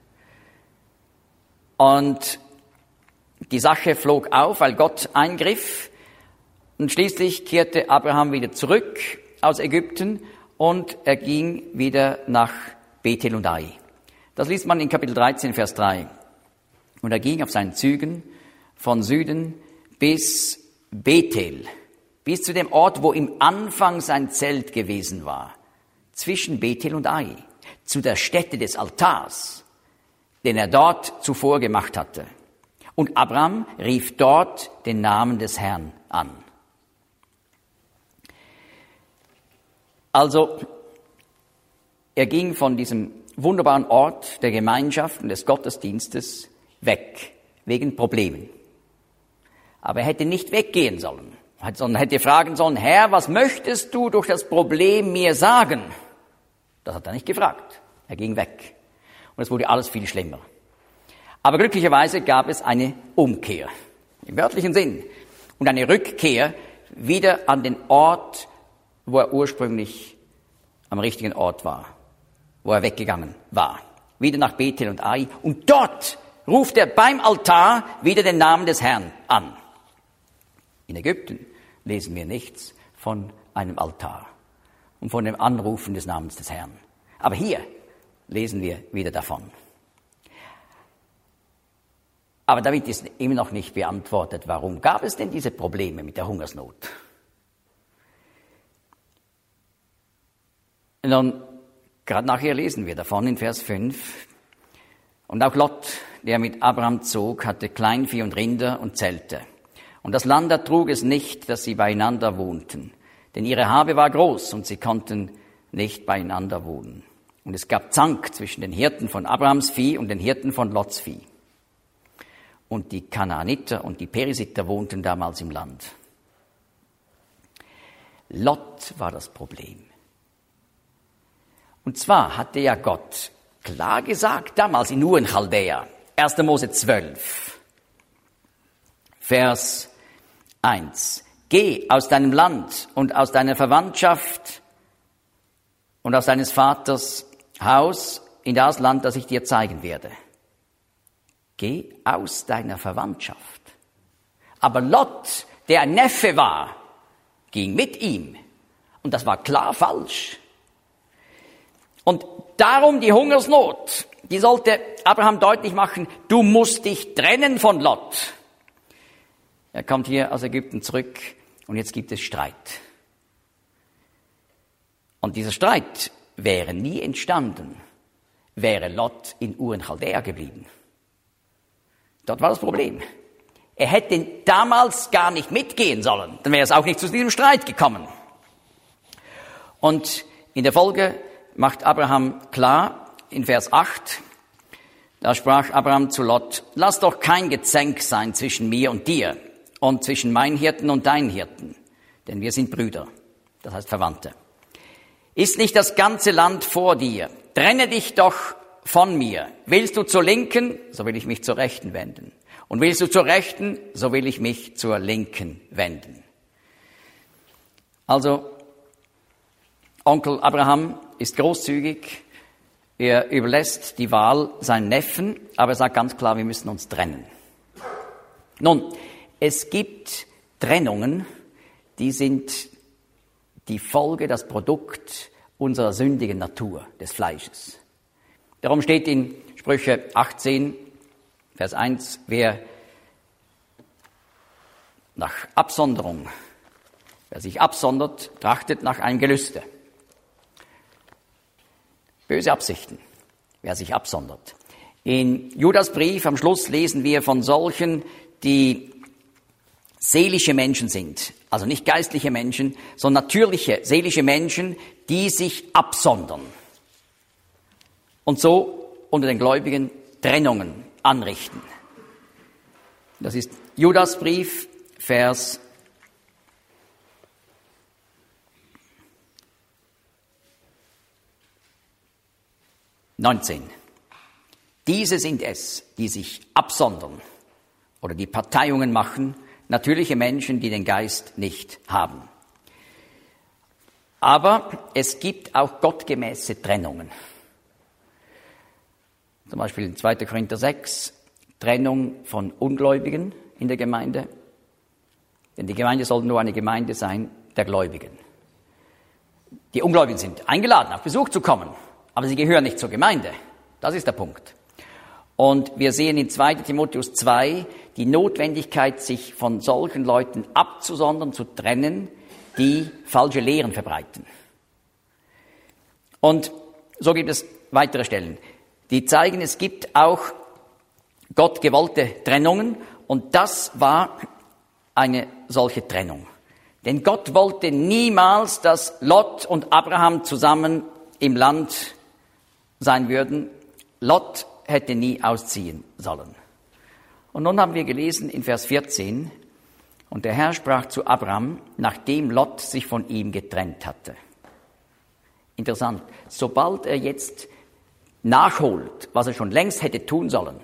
[SPEAKER 1] Und die Sache flog auf, weil Gott eingriff. Und schließlich kehrte Abraham wieder zurück aus Ägypten und er ging wieder nach Bethel und Ai. Das liest man in Kapitel dreizehn, Vers drei. Und er ging auf seinen Zügen von Süden bis Bethel, bis zu dem Ort, wo im Anfang sein Zelt gewesen war, zwischen Bethel und Ai, zu der Stätte des Altars, den er dort zuvor gemacht hatte. Und Abraham rief dort den Namen des Herrn an. Also, er ging von diesem wunderbaren Ort der Gemeinschaft und des Gottesdienstes weg, wegen Problemen. Aber er hätte nicht weggehen sollen, sondern hätte fragen sollen, Herr, was möchtest du durch das Problem mir sagen? Das hat er nicht gefragt. Er ging weg. Und es wurde alles viel schlimmer. Aber glücklicherweise gab es eine Umkehr, im wörtlichen Sinn, und eine Rückkehr wieder an den Ort, wo er ursprünglich am richtigen Ort war, wo er weggegangen war. Wieder nach Bethel und Ai. Und dort ruft er beim Altar wieder den Namen des Herrn an. In Ägypten lesen wir nichts von einem Altar und von dem Anrufen des Namens des Herrn. Aber hier lesen wir wieder davon. Aber damit ist immer noch nicht beantwortet, warum gab es denn diese Probleme mit der Hungersnot? Nun, gerade nachher lesen wir davon in Vers fünf. Und auch Lot, der mit Abraham zog, hatte Kleinvieh und Rinder und Zelte. Und das Land ertrug es nicht, dass sie beieinander wohnten. Denn ihre Habe war groß und sie konnten nicht beieinander wohnen. Und es gab Zank zwischen den Hirten von Abrahams Vieh und den Hirten von Lots Vieh. Und die Kanaaniter und die Perisiter wohnten damals im Land. Lot war das Problem. Und zwar hatte ja Gott klar gesagt, damals in Ur in Chaldea, erster Mose zwölf, Vers eins. Geh aus deinem Land und aus deiner Verwandtschaft und aus deines Vaters Haus in das Land, das ich dir zeigen werde. Geh aus deiner Verwandtschaft. Aber Lot, der ein Neffe war, ging mit ihm. Und das war klar falsch. Und darum die Hungersnot, die sollte Abraham deutlich machen, du musst dich trennen von Lot. Er kommt hier aus Ägypten zurück und jetzt gibt es Streit. Und dieser Streit wäre nie entstanden, wäre Lot in Ur in Chaldea geblieben. Dort war das Problem. Er hätte damals gar nicht mitgehen sollen, dann wäre es auch nicht zu diesem Streit gekommen. Und in der Folge macht Abraham klar, in Vers acht, da sprach Abraham zu Lot, lass doch kein Gezänk sein zwischen mir und dir und zwischen meinen Hirten und deinen Hirten, denn wir sind Brüder, das heißt Verwandte. Ist nicht das ganze Land vor dir? Trenne dich doch von mir. Willst du zur Linken, so will ich mich zur Rechten wenden. Und willst du zur Rechten, so will ich mich zur Linken wenden. Also, Onkel Abraham ist großzügig. Er überlässt die Wahl seinen Neffen, aber er sagt ganz klar, wir müssen uns trennen. Nun, es gibt Trennungen, die sind die Folge, das Produkt unserer sündigen Natur, des Fleisches. Darum steht in Sprüche achtzehn, Vers eins, wer nach Absonderung, wer sich absondert, trachtet nach einem Gelüste. Böse Absichten, wer sich absondert. In Judas Brief am Schluss lesen wir von solchen, die seelische Menschen sind, also nicht geistliche Menschen, sondern natürliche, seelische Menschen, die sich absondern und so unter den Gläubigen Trennungen anrichten. Das ist Judas Brief, Vers neunzehn. Diese sind es, die sich absondern oder die Parteiungen machen, natürliche Menschen, die den Geist nicht haben. Aber es gibt auch gottgemäße Trennungen. Zum Beispiel in zweiter Korinther sechs, Trennung von Ungläubigen in der Gemeinde. Denn die Gemeinde soll nur eine Gemeinde sein der Gläubigen. Die Ungläubigen sind eingeladen, auf Besuch zu kommen, aber sie gehören nicht zur Gemeinde. Das ist der Punkt. Und wir sehen in zweiter Timotheus zwei die Notwendigkeit, sich von solchen Leuten abzusondern, zu trennen, die falsche Lehren verbreiten. Und so gibt es weitere Stellen, die zeigen, es gibt auch Gott gewollte Trennungen, und das war eine solche Trennung. Denn Gott wollte niemals, dass Lot und Abraham zusammen im Land sein würden. Lot hätte nie ausziehen sollen. Und nun haben wir gelesen in Vers vierzehn, und der Herr sprach zu Abraham, nachdem Lot sich von ihm getrennt hatte. Interessant, sobald er jetzt nachholt, was er schon längst hätte tun sollen,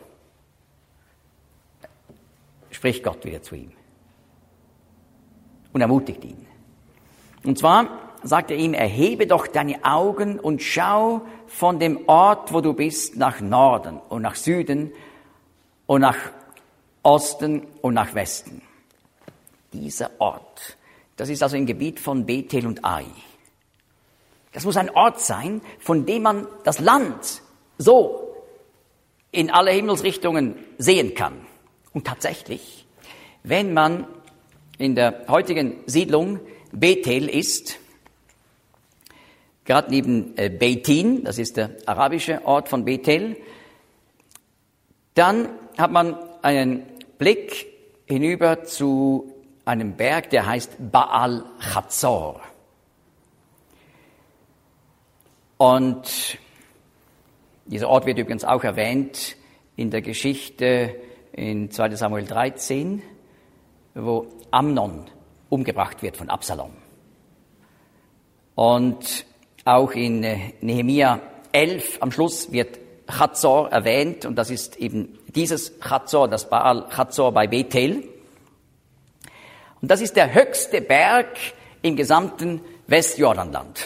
[SPEAKER 1] spricht Gott wieder zu ihm und ermutigt ihn. Und zwar sagt er ihm, erhebe doch deine Augen und schau von dem Ort, wo du bist, nach Norden und nach Süden und nach Osten und nach Westen. Dieser Ort, das ist also im Gebiet von Bethel und Ai. Das muss ein Ort sein, von dem man das Land so in alle Himmelsrichtungen sehen kann. Und tatsächlich, wenn man in der heutigen Siedlung Bethel ist, gerade neben äh, Beitin, das ist der arabische Ort von Bethel, dann hat man einen Blick hinüber zu einem Berg, der heißt Baal Chazor. Und dieser Ort wird übrigens auch erwähnt in der Geschichte in zweiter Samuel dreizehn, wo Amnon umgebracht wird von Absalom. Und auch in Nehemia elf am Schluss wird Chazor erwähnt, und das ist eben dieses Chazor, das Baal Chazor bei Bethel. Und das ist der höchste Berg im gesamten Westjordanland.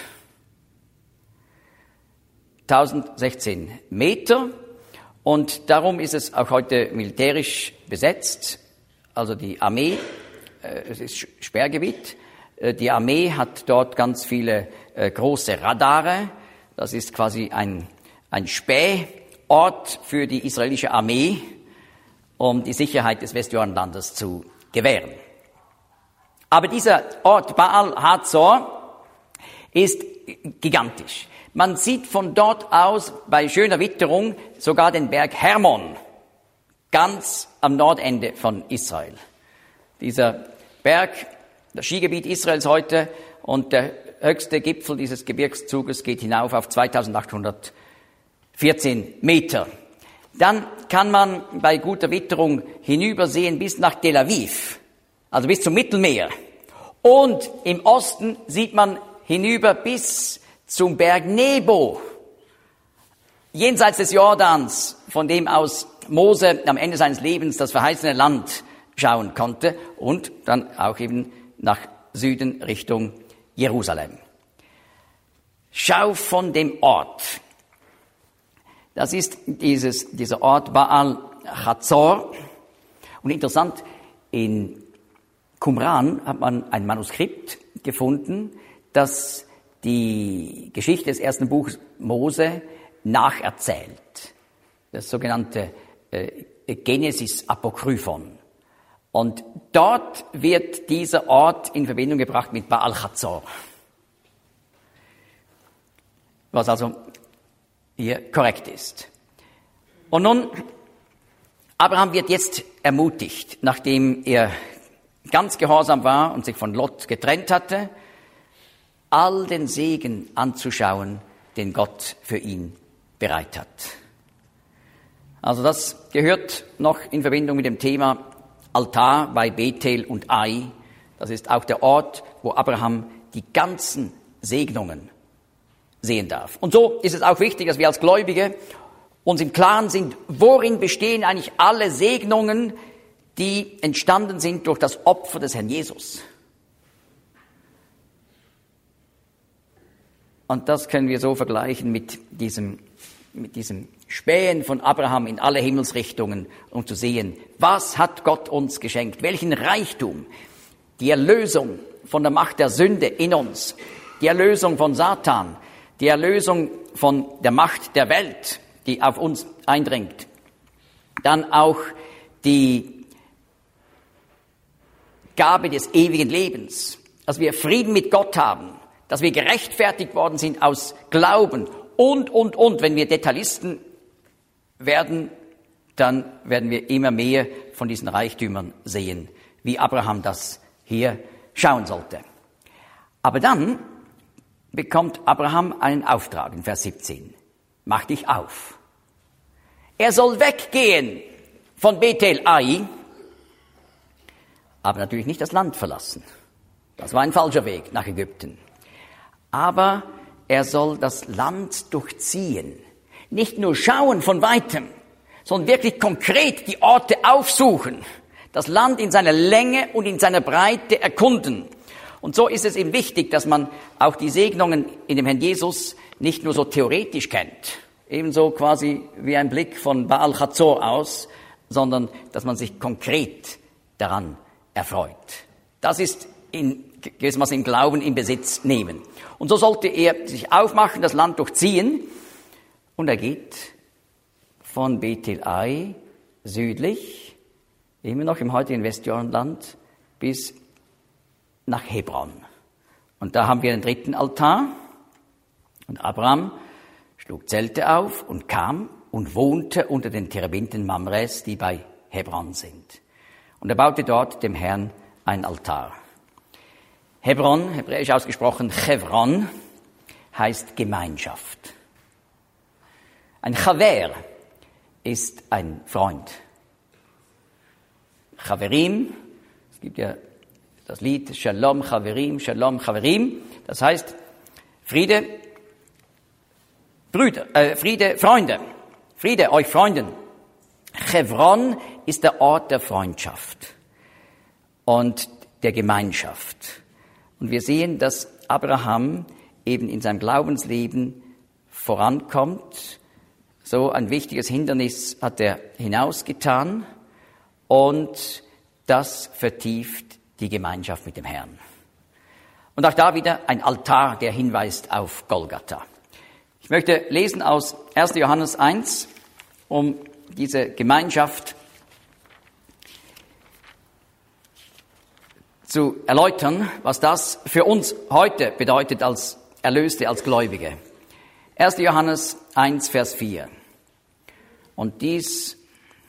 [SPEAKER 1] tausendsechzehn Meter, und darum ist es auch heute militärisch besetzt. Also die Armee, äh, es ist Sperrgebiet, äh, die Armee hat dort ganz viele äh, große Radare. Das ist quasi ein, ein Spähort für die israelische Armee, um die Sicherheit des Westjordanlandes zu gewähren. Aber dieser Ort Baal Hazor ist gigantisch. Man sieht von dort aus bei schöner Witterung sogar den Berg Hermon, ganz am Nordende von Israel. Dieser Berg, das Skigebiet Israels heute, und der höchste Gipfel dieses Gebirgszuges geht hinauf auf zweitausendachthundertvierzehn Meter. Dann kann man bei guter Witterung hinübersehen bis nach Tel Aviv, also bis zum Mittelmeer. Und im Osten sieht man hinüber bis zum Berg Nebo. jenseits des Jordans, von dem aus Mose am Ende seines Lebens das verheißene Land schauen konnte und dann auch eben nach Süden Richtung Jerusalem. Schau von dem Ort. Das ist dieses, dieser Ort Baal Chazor. Und interessant, in Qumran hat man ein Manuskript gefunden, das die Geschichte des ersten Buches Mose nacherzählt. Das sogenannte äh, Genesis Apokryphon. Und dort wird dieser Ort in Verbindung gebracht mit Baal Chazor. Was also hier korrekt ist. Und nun, Abraham wird jetzt ermutigt, nachdem er ganz gehorsam war und sich von Lot getrennt hatte, all den Segen anzuschauen, den Gott für ihn bereit hat. Also das gehört noch in Verbindung mit dem Thema Altar bei Bethel und Ai. Das ist auch der Ort, wo Abraham die ganzen Segnungen sehen darf. Und so ist es auch wichtig, dass wir als Gläubige uns im Klaren sind, worin bestehen eigentlich alle Segnungen, die entstanden sind durch das Opfer des Herrn Jesus. Und das können wir so vergleichen mit diesem, mit diesem Spähen von Abraham in alle Himmelsrichtungen, um zu sehen, was hat Gott uns geschenkt, welchen Reichtum, die Erlösung von der Macht der Sünde in uns, die Erlösung von Satan, die Erlösung von der Macht der Welt, die auf uns eindringt. Dann auch die Gabe des ewigen Lebens, dass wir Frieden mit Gott haben, dass wir gerechtfertigt worden sind aus Glauben und, und, und. Wenn wir Detailisten werden, dann werden wir immer mehr von diesen Reichtümern sehen, wie Abraham das hier schauen sollte. Aber dann bekommt Abraham einen Auftrag in Vers siebzehn. Mach dich auf. Er soll weggehen von Bethel Ai, aber natürlich nicht das Land verlassen. Das war ein falscher Weg nach Ägypten. Aber er soll das Land durchziehen. Nicht nur schauen von Weitem, sondern wirklich konkret die Orte aufsuchen. Das Land in seiner Länge und in seiner Breite erkunden. Und so ist es eben wichtig, dass man auch die Segnungen in dem Herrn Jesus nicht nur so theoretisch kennt, ebenso quasi wie ein Blick von Baal Chazor aus, sondern dass man sich konkret daran erfreut. Das ist in gewissermaßen im Glauben in Besitz nehmen. Und so sollte er sich aufmachen, das Land durchziehen. Und er geht von Bethel Ai südlich, immer noch im heutigen Westjordanland, bis nach Hebron. Und da haben wir den dritten Altar. Und Abraham schlug Zelte auf und kam und wohnte unter den Terebinten Mamres, die bei Hebron sind. Und er baute dort dem Herrn ein Altar. Hebron, hebräisch ausgesprochen Chevron, heißt Gemeinschaft. Ein Chaver ist ein Freund. Chaverim, es gibt ja das Lied Shalom Chaverim, Shalom Chaverim, das heißt Friede, Brüder, äh, Friede, Freunde, Friede euch Freunden. Chevron ist der Ort der Freundschaft und der Gemeinschaft. Und wir sehen, dass Abraham eben in seinem Glaubensleben vorankommt. So ein wichtiges Hindernis hat er hinausgetan und das vertieft die Gemeinschaft mit dem Herrn. Und auch da wieder ein Altar, der hinweist auf Golgatha. Ich möchte lesen aus erster Johannes eins, um diese Gemeinschaft zu erläutern, was das für uns heute bedeutet als Erlöste, als Gläubige. erster Johannes eins, Vers vier. Und dies,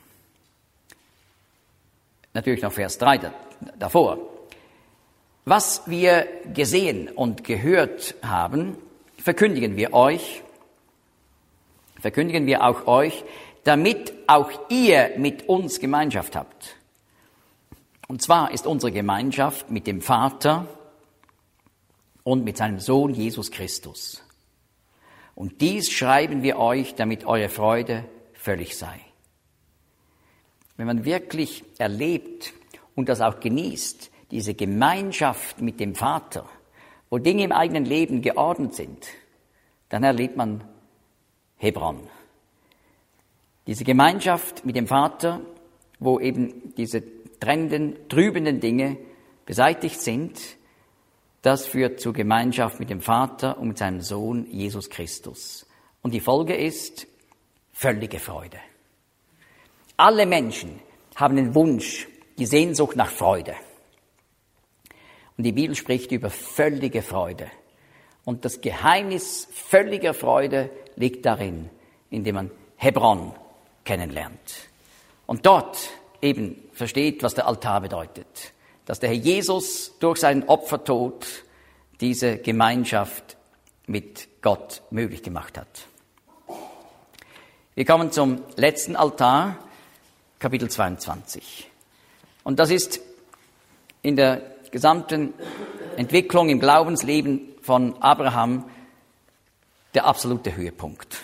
[SPEAKER 1] natürlich noch Vers drei davor. Was wir gesehen und gehört haben, verkündigen wir euch, verkündigen wir auch euch, damit auch ihr mit uns Gemeinschaft habt. Und zwar ist unsere Gemeinschaft mit dem Vater und mit seinem Sohn Jesus Christus. Und dies schreiben wir euch, damit eure Freude völlig sei. Wenn man wirklich erlebt und das auch genießt, diese Gemeinschaft mit dem Vater, wo Dinge im eigenen Leben geordnet sind, dann erlebt man Hebron. Diese Gemeinschaft mit dem Vater, wo eben diese trennenden, trübenden Dinge beseitigt sind, das führt zur Gemeinschaft mit dem Vater und mit seinem Sohn Jesus Christus. Und die Folge ist völlige Freude. Alle Menschen haben den Wunsch, die Sehnsucht nach Freude. Und die Bibel spricht über völlige Freude. Und das Geheimnis völliger Freude liegt darin, indem man Hebron kennenlernt. Und dort eben versteht, was der Altar bedeutet. Dass der Herr Jesus durch seinen Opfertod diese Gemeinschaft mit Gott möglich gemacht hat. Wir kommen zum letzten Altar, Kapitel zweiundzwanzig. Und das ist in der gesamten Entwicklung im Glaubensleben von Abraham der absolute Höhepunkt.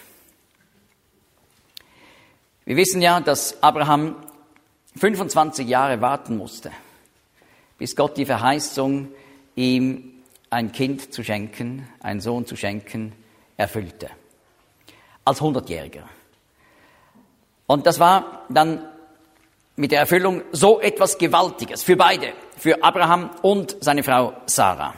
[SPEAKER 1] Wir wissen ja, dass Abraham fünfundzwanzig Jahre warten musste, bis Gott die Verheißung, ihm ein Kind zu schenken, einen Sohn zu schenken, erfüllte. Als hundertjähriger. Und das war dann mit der Erfüllung so etwas Gewaltiges für beide, für Abraham und seine Frau Sarah.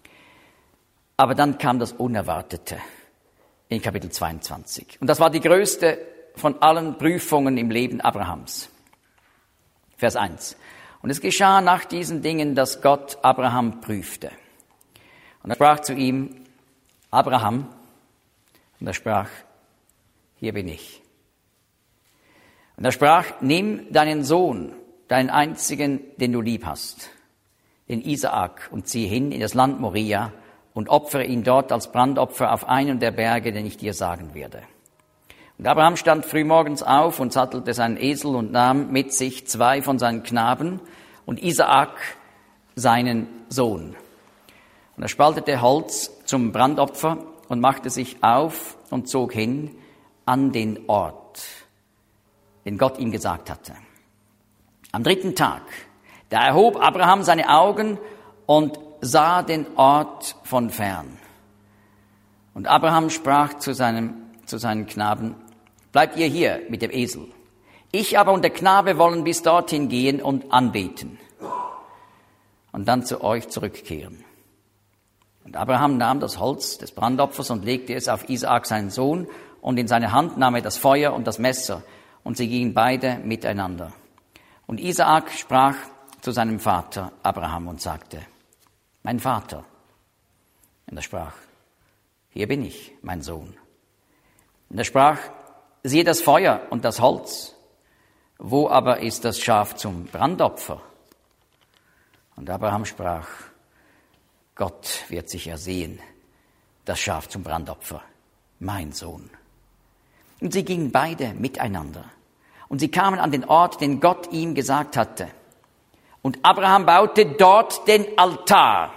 [SPEAKER 1] Aber dann kam das Unerwartete in Kapitel zweiundzwanzig. Und das war die größte von allen Prüfungen im Leben Abrahams. Vers eins. Und es geschah nach diesen Dingen, dass Gott Abraham prüfte. Und er sprach zu ihm, Abraham, und er sprach, hier bin ich. Und er sprach, nimm deinen Sohn, deinen einzigen, den du lieb hast, den Isaak, und zieh hin in das Land Moria und opfere ihn dort als Brandopfer auf einen der Berge, den ich dir sagen werde. Und Abraham stand frühmorgens auf und sattelte seinen Esel und nahm mit sich zwei von seinen Knaben und Isaak, seinen Sohn. Und er spaltete Holz zum Brandopfer und machte sich auf und zog hin an den Ort, den Gott ihm gesagt hatte. Am dritten Tag, da erhob Abraham seine Augen und sah den Ort von fern. Und Abraham sprach zu seinem, zu seinen Knaben, bleibt ihr hier mit dem Esel. Ich aber und der Knabe wollen bis dorthin gehen und anbeten und dann zu euch zurückkehren. Und Abraham nahm das Holz des Brandopfers und legte es auf Isaak, seinen Sohn, und in seine Hand nahm er das Feuer und das Messer, und sie gingen beide miteinander. Und Isaak sprach zu seinem Vater Abraham und sagte, mein Vater. Und er sprach, hier bin ich, mein Sohn. Und er sprach, siehe das Feuer und das Holz, wo aber ist das Schaf zum Brandopfer? Und Abraham sprach, Gott wird sich ersehen, das Schaf zum Brandopfer, mein Sohn. Und sie gingen beide miteinander. Und sie kamen an den Ort, den Gott ihm gesagt hatte. Und Abraham baute dort den Altar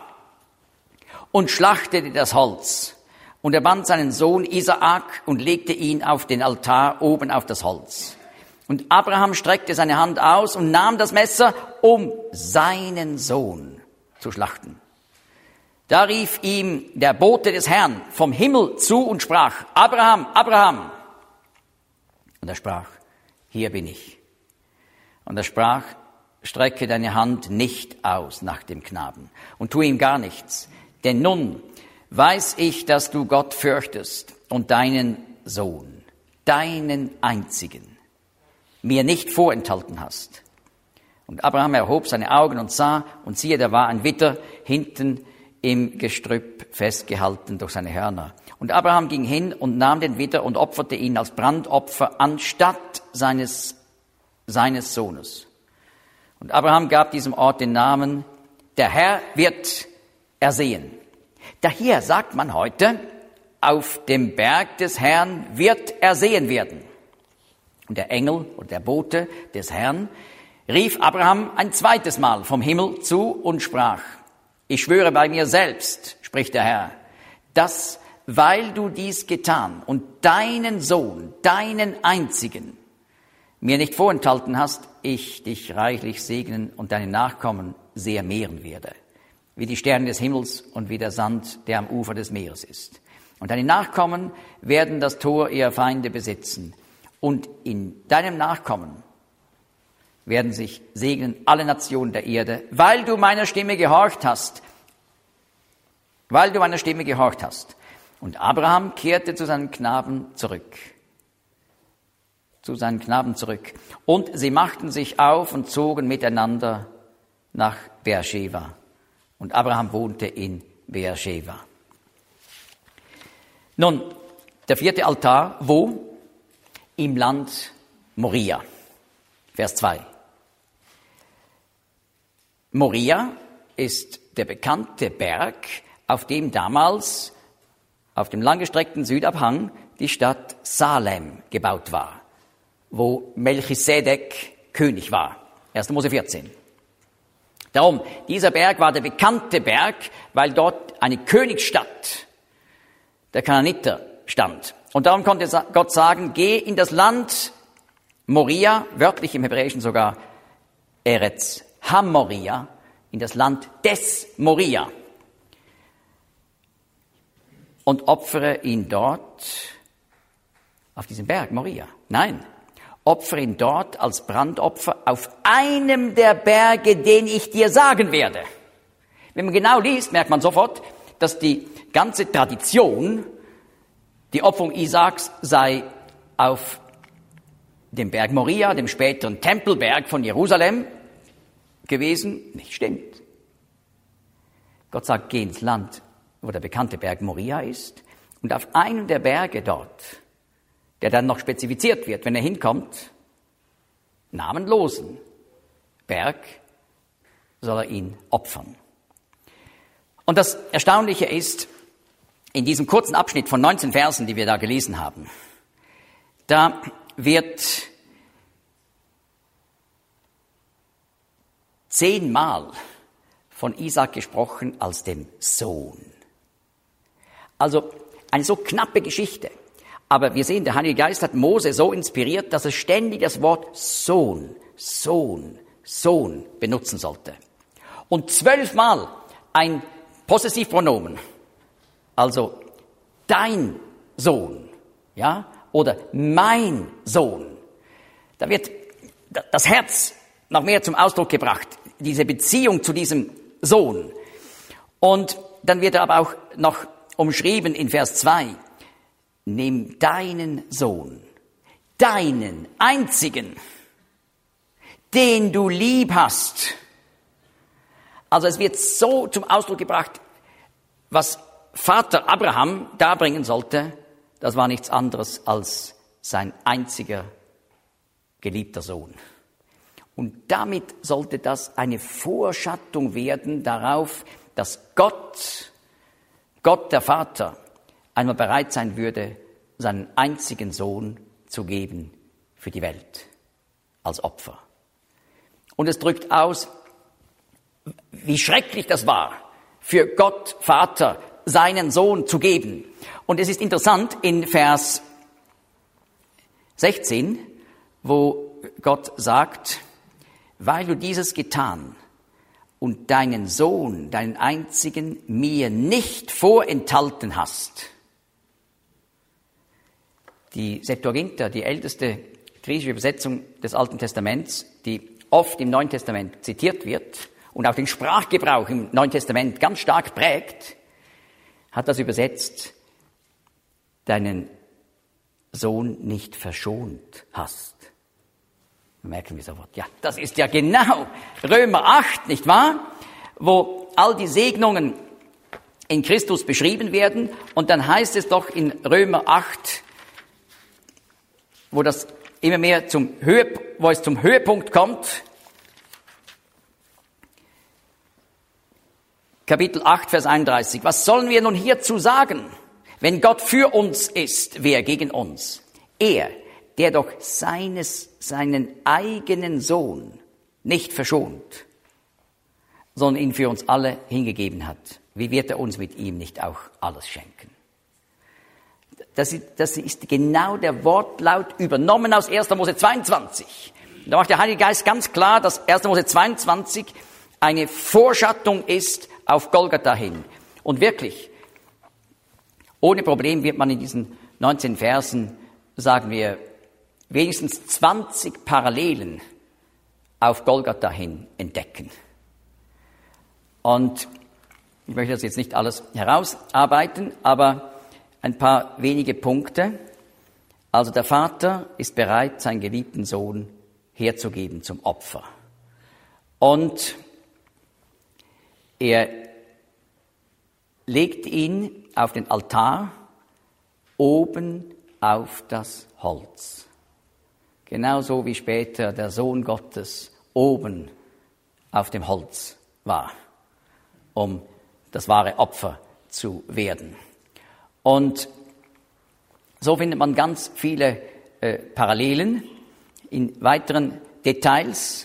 [SPEAKER 1] und schlachtete das Holz. Und er band seinen Sohn Isaak und legte ihn auf den Altar oben auf das Holz. Und Abraham streckte seine Hand aus und nahm das Messer, um seinen Sohn zu schlachten. Da rief ihm der Bote des Herrn vom Himmel zu und sprach, Abraham, Abraham. Und er sprach, hier bin ich. Und er sprach, strecke deine Hand nicht aus nach dem Knaben und tu ihm gar nichts. Denn nun weiß ich, dass du Gott fürchtest und deinen Sohn, deinen einzigen, mir nicht vorenthalten hast. Und Abraham erhob seine Augen und sah, und siehe, da war ein Widder hinten im Gestrüpp festgehalten durch seine Hörner. Und Abraham ging hin und nahm den Widder und opferte ihn als Brandopfer anstatt seines, seines Sohnes. Und Abraham gab diesem Ort den Namen, der Herr wird ersehen. Daher sagt man heute, auf dem Berg des Herrn wird ersehen werden. Und der Engel oder der Bote des Herrn rief Abraham ein zweites Mal vom Himmel zu und sprach, ich schwöre bei mir selbst, spricht der Herr, das, weil du dies getan und deinen Sohn, deinen einzigen, mir nicht vorenthalten hast, ich dich reichlich segnen und deine Nachkommen sehr mehren werde, wie die Sterne des Himmels und wie der Sand, der am Ufer des Meeres ist. Und deine Nachkommen werden das Tor ihrer Feinde besitzen. Und in deinem Nachkommen werden sich segnen alle Nationen der Erde, weil du meiner Stimme gehorcht hast. Weil du meiner Stimme gehorcht hast. Und Abraham kehrte zu seinen Knaben zurück. Zu seinen Knaben zurück. Und sie machten sich auf und zogen miteinander nach Beersheba. Und Abraham wohnte in Beersheba. Nun, der vierte Altar, wo? Im Land Moria. Vers zwei. Moria ist der bekannte Berg, auf dem damals, auf dem langgestreckten Südabhang, die Stadt Salem gebaut war, wo Melchisedek König war. erster Mose vierzehn. Darum, dieser Berg war der bekannte Berg, weil dort eine Königsstadt der Kanaaniter stand. Und darum konnte Gott sagen, geh in das Land Moria, wörtlich im Hebräischen sogar Eretz Hamoria, in das Land des Moria. Und opfere ihn dort, auf diesem Berg Moria. Nein, opfere ihn dort als Brandopfer auf einem der Berge, den ich dir sagen werde. Wenn man genau liest, merkt man sofort, dass die ganze Tradition, die Opferung Isaaks sei auf dem Berg Moria, dem späteren Tempelberg von Jerusalem gewesen. Nicht stimmt. Gott sagt, geh ins Land, wo der bekannte Berg Moria ist, und auf einem der Berge dort, der dann noch spezifiziert wird, wenn er hinkommt, namenlosen Berg, soll er ihn opfern. Und das Erstaunliche ist, in diesem kurzen Abschnitt von neunzehn Versen, die wir da gelesen haben, da wird zehnmal von Isaak gesprochen als dem Sohn. Also eine so knappe Geschichte. Aber wir sehen, der Heilige Geist hat Mose so inspiriert, dass er ständig das Wort Sohn, Sohn, Sohn benutzen sollte. Und zwölfmal ein Possessivpronomen. Also dein Sohn, ja, oder mein Sohn. Da wird das Herz noch mehr zum Ausdruck gebracht, diese Beziehung zu diesem Sohn. Und dann wird er aber auch noch umschrieben in Vers zwei. Nimm deinen Sohn, deinen einzigen, den du lieb hast. Also es wird so zum Ausdruck gebracht, was Vater Abraham darbringen sollte, das war nichts anderes als sein einziger geliebter Sohn. Und damit sollte das eine Vorschattung werden darauf, dass Gott, Gott der Vater, einmal bereit sein würde, seinen einzigen Sohn zu geben für die Welt als Opfer. Und es drückt aus, wie schrecklich das war, für Gott Vater seinen Sohn zu geben. Und es ist interessant in Vers sechzehn, wo Gott sagt, weil du dieses getan und deinen Sohn, deinen einzigen, mir nicht vorenthalten hast. Die Septuaginta, die älteste griechische Übersetzung des Alten Testaments, die oft im Neuen Testament zitiert wird und auch den Sprachgebrauch im Neuen Testament ganz stark prägt, hat das übersetzt, deinen Sohn nicht verschont hast. Merken wir sofort, ja, das ist ja genau Römer acht, nicht wahr? Wo all die Segnungen in Christus beschrieben werden. Und dann heißt es doch in Römer acht, wo das immer mehr zum Höhe, wo es zum Höhepunkt kommt, Kapitel acht, Vers einunddreißig. Was sollen wir nun hierzu sagen? Wenn Gott für uns ist, wer gegen uns? Er, der doch seines, seinen eigenen Sohn nicht verschont, sondern ihn für uns alle hingegeben hat. Wie wird er uns mit ihm nicht auch alles schenken? das ist, das ist genau der Wortlaut übernommen aus erster Mose zweiundzwanzig. Da macht der Heilige Geist ganz klar, dass erster Mose zweiundzwanzig eine Vorschattung ist auf Golgatha hin. Und wirklich, ohne Problem wird man in diesen neunzehn Versen, sagen wir, wenigstens zwanzig Parallelen auf Golgatha hin entdecken. Und ich möchte das jetzt nicht alles herausarbeiten, aber ein paar wenige Punkte. Also der Vater ist bereit, seinen geliebten Sohn herzugeben zum Opfer. Und er legt ihn auf den Altar oben auf das Holz. Genauso wie später der Sohn Gottes oben auf dem Holz war, um das wahre Opfer zu werden. Und so findet man ganz viele äh, Parallelen in weiteren Details.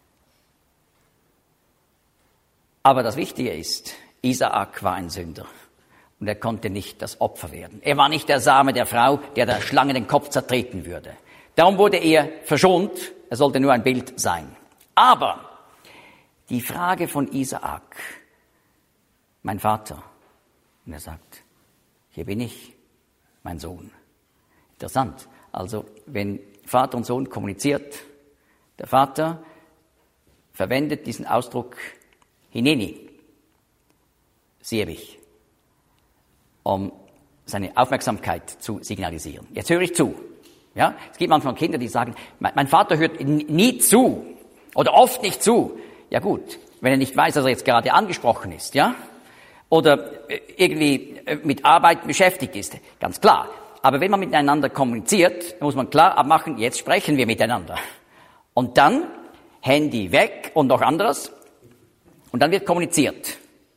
[SPEAKER 1] Aber das Wichtige ist, Isaak war ein Sünder und er konnte nicht das Opfer werden. Er war nicht der Same der Frau, der der Schlange den Kopf zertreten würde. Darum wurde er verschont, er sollte nur ein Bild sein. Aber die Frage von Isaak, mein Vater, und er sagt, hier bin ich, mein Sohn. Interessant, also wenn Vater und Sohn kommuniziert, der Vater verwendet diesen Ausdruck Hineni, siehe mich, um seine Aufmerksamkeit zu signalisieren. Jetzt höre ich zu. Ja, es gibt manchmal Kinder, die sagen, mein Vater hört nie zu oder oft nicht zu. Ja gut, wenn er nicht weiß, dass er jetzt gerade angesprochen ist, ja, oder irgendwie mit Arbeit beschäftigt ist, ganz klar. Aber wenn man miteinander kommuniziert, dann muss man klar abmachen, jetzt sprechen wir miteinander. Und dann Handy weg und noch anderes. Und dann wird kommuniziert.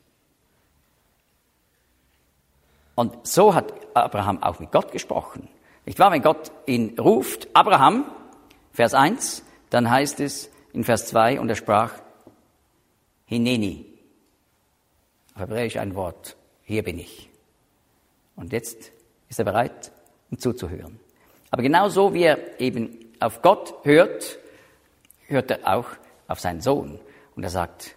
[SPEAKER 1] Und so hat Abraham auch mit Gott gesprochen. Nicht wahr? Wenn Gott ihn ruft, Abraham, Vers eins, dann heißt es in Vers zwei, und er sprach, Hineni. Auf Hebräisch ein Wort, hier bin ich. Und jetzt ist er bereit, um zuzuhören. Aber genauso wie er eben auf Gott hört, hört er auch auf seinen Sohn. Und er sagt,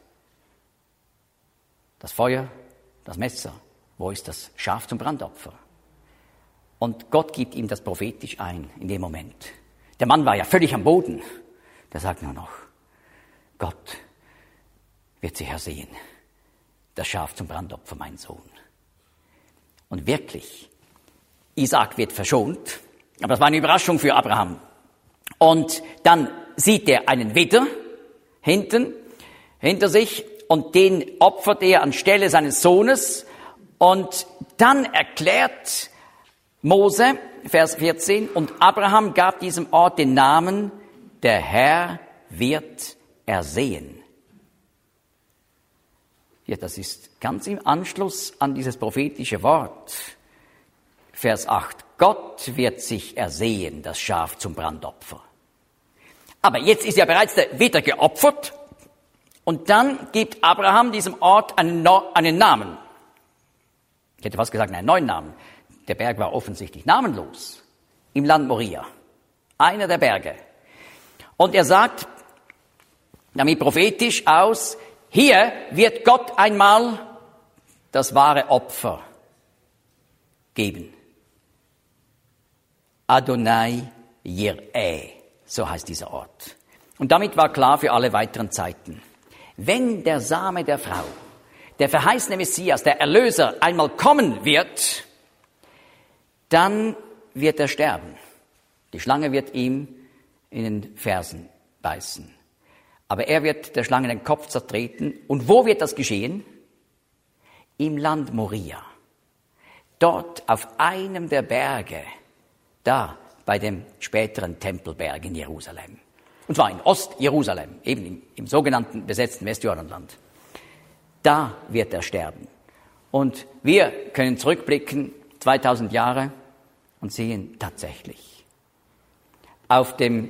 [SPEAKER 1] das Feuer, das Messer, wo ist das Schaf zum Brandopfer? Und Gott gibt ihm das prophetisch ein in dem Moment. Der Mann war ja völlig am Boden. Der sagt nur noch, Gott wird sich ersehen. Das Schaf zum Brandopfer, mein Sohn. Und wirklich, Isaak wird verschont. Aber das war eine Überraschung für Abraham. Und dann sieht er einen Widder hinten, hinter sich, und den opfert er anstelle seines Sohnes. Und dann erklärt Mose, Vers vierzehn, und Abraham gab diesem Ort den Namen, der Herr wird ersehen. Ja, das ist ganz im Anschluss an dieses prophetische Wort. Vers acht, Gott wird sich ersehen, das Schaf zum Brandopfer. Aber jetzt ist ja bereits der Widder geopfert, und dann gibt Abraham diesem Ort einen, no- einen Namen. Ich hätte fast gesagt, einen neuen Namen. Der Berg war offensichtlich namenlos. Im Land Moria. Einer der Berge. Und er sagt damit prophetisch aus, hier wird Gott einmal das wahre Opfer geben. Adonai Jireh, so heißt dieser Ort. Und damit war klar für alle weiteren Zeiten. Wenn der Same der Frau, der verheißene Messias, der Erlöser einmal kommen wird, dann wird er sterben. Die Schlange wird ihm in den Fersen beißen. Aber er wird der Schlange den Kopf zertreten. Und wo wird das geschehen? Im Land Moria. Dort auf einem der Berge, da bei dem späteren Tempelberg in Jerusalem. Und zwar in Ost-Jerusalem, eben im, im sogenannten besetzten Westjordanland. Da wird er sterben. Und wir können zurückblicken, zweitausend Jahre, und sehen tatsächlich, auf dem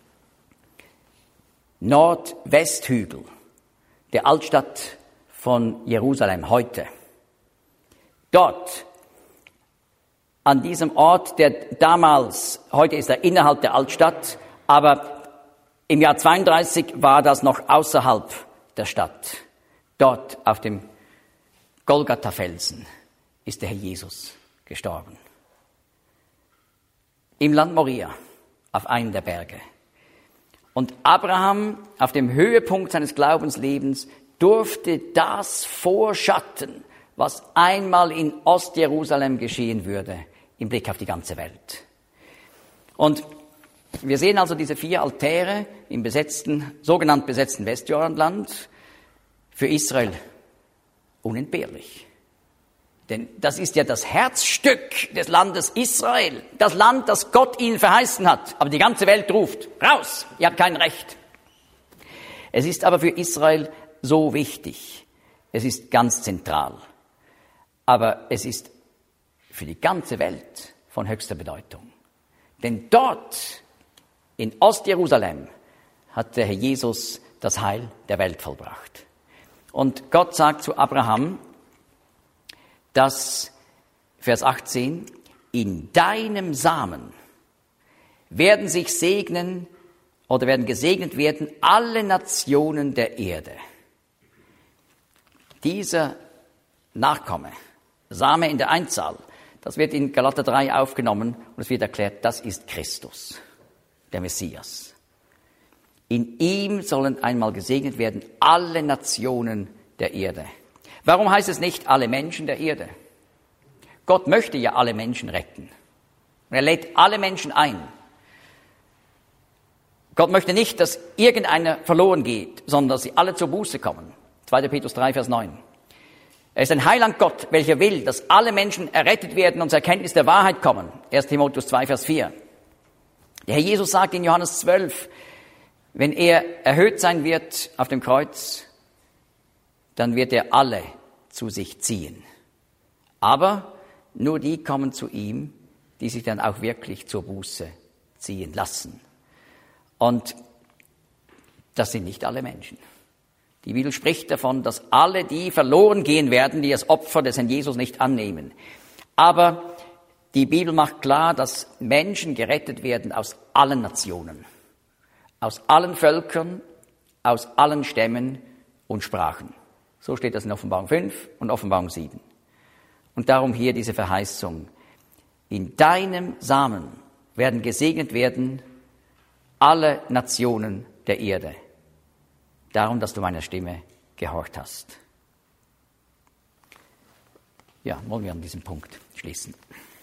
[SPEAKER 1] Nordwesthügel der Altstadt von Jerusalem heute, dort an diesem Ort, der damals, heute ist er innerhalb der Altstadt, aber im Jahr zweiunddreißig war das noch außerhalb der Stadt. Dort auf dem Golgatha-Felsen ist der Herr Jesus gestorben. Im Land Moria, auf einem der Berge. Und Abraham, auf dem Höhepunkt seines Glaubenslebens, durfte das vorschatten, was einmal in Ostjerusalem geschehen würde, im Blick auf die ganze Welt. Und wir sehen also diese vier Altäre im besetzten, sogenannt besetzten Westjordanland, für Israel unentbehrlich. Denn das ist ja das Herzstück des Landes Israel, das Land, das Gott ihnen verheißen hat. Aber die ganze Welt ruft, raus, ihr habt kein Recht. Es ist aber für Israel so wichtig, es ist ganz zentral. Aber es ist für die ganze Welt von höchster Bedeutung. Denn dort, in Ostjerusalem, hat der Herr Jesus das Heil der Welt vollbracht. Und Gott sagt zu Abraham, dass, Vers achtzehn, in deinem Samen werden sich segnen oder werden gesegnet werden alle Nationen der Erde. Dieser Nachkomme, Same in der Einzahl, das wird in Galater drei aufgenommen und es wird erklärt, das ist Christus, der Messias. In ihm sollen einmal gesegnet werden alle Nationen der Erde. Warum heißt es nicht alle Menschen der Erde? Gott möchte ja alle Menschen retten. Und er lädt alle Menschen ein. Gott möchte nicht, dass irgendeiner verloren geht, sondern dass sie alle zur Buße kommen. zweiter Petrus drei, Vers neun. Er ist ein Heiland Gott, welcher will, dass alle Menschen errettet werden und zur Erkenntnis der Wahrheit kommen. erster Timotheus zwei, Vers vier. Der Herr Jesus sagt in Johannes zwölf, wenn er erhöht sein wird auf dem Kreuz, dann wird er alle zu sich ziehen. Aber nur die kommen zu ihm, die sich dann auch wirklich zur Buße ziehen lassen. Und das sind nicht alle Menschen. Die Bibel spricht davon, dass alle die verloren gehen werden, die das Opfer des Herrn Jesus nicht annehmen. Aber die Bibel macht klar, dass Menschen gerettet werden aus allen Nationen, aus allen Völkern, aus allen Stämmen und Sprachen. So steht das in Offenbarung fünf und Offenbarung sieben. Und darum hier diese Verheißung. In deinem Samen werden gesegnet werden alle Nationen der Erde. Darum, dass du meiner Stimme gehorcht hast. Ja, wollen wir an diesem Punkt schließen.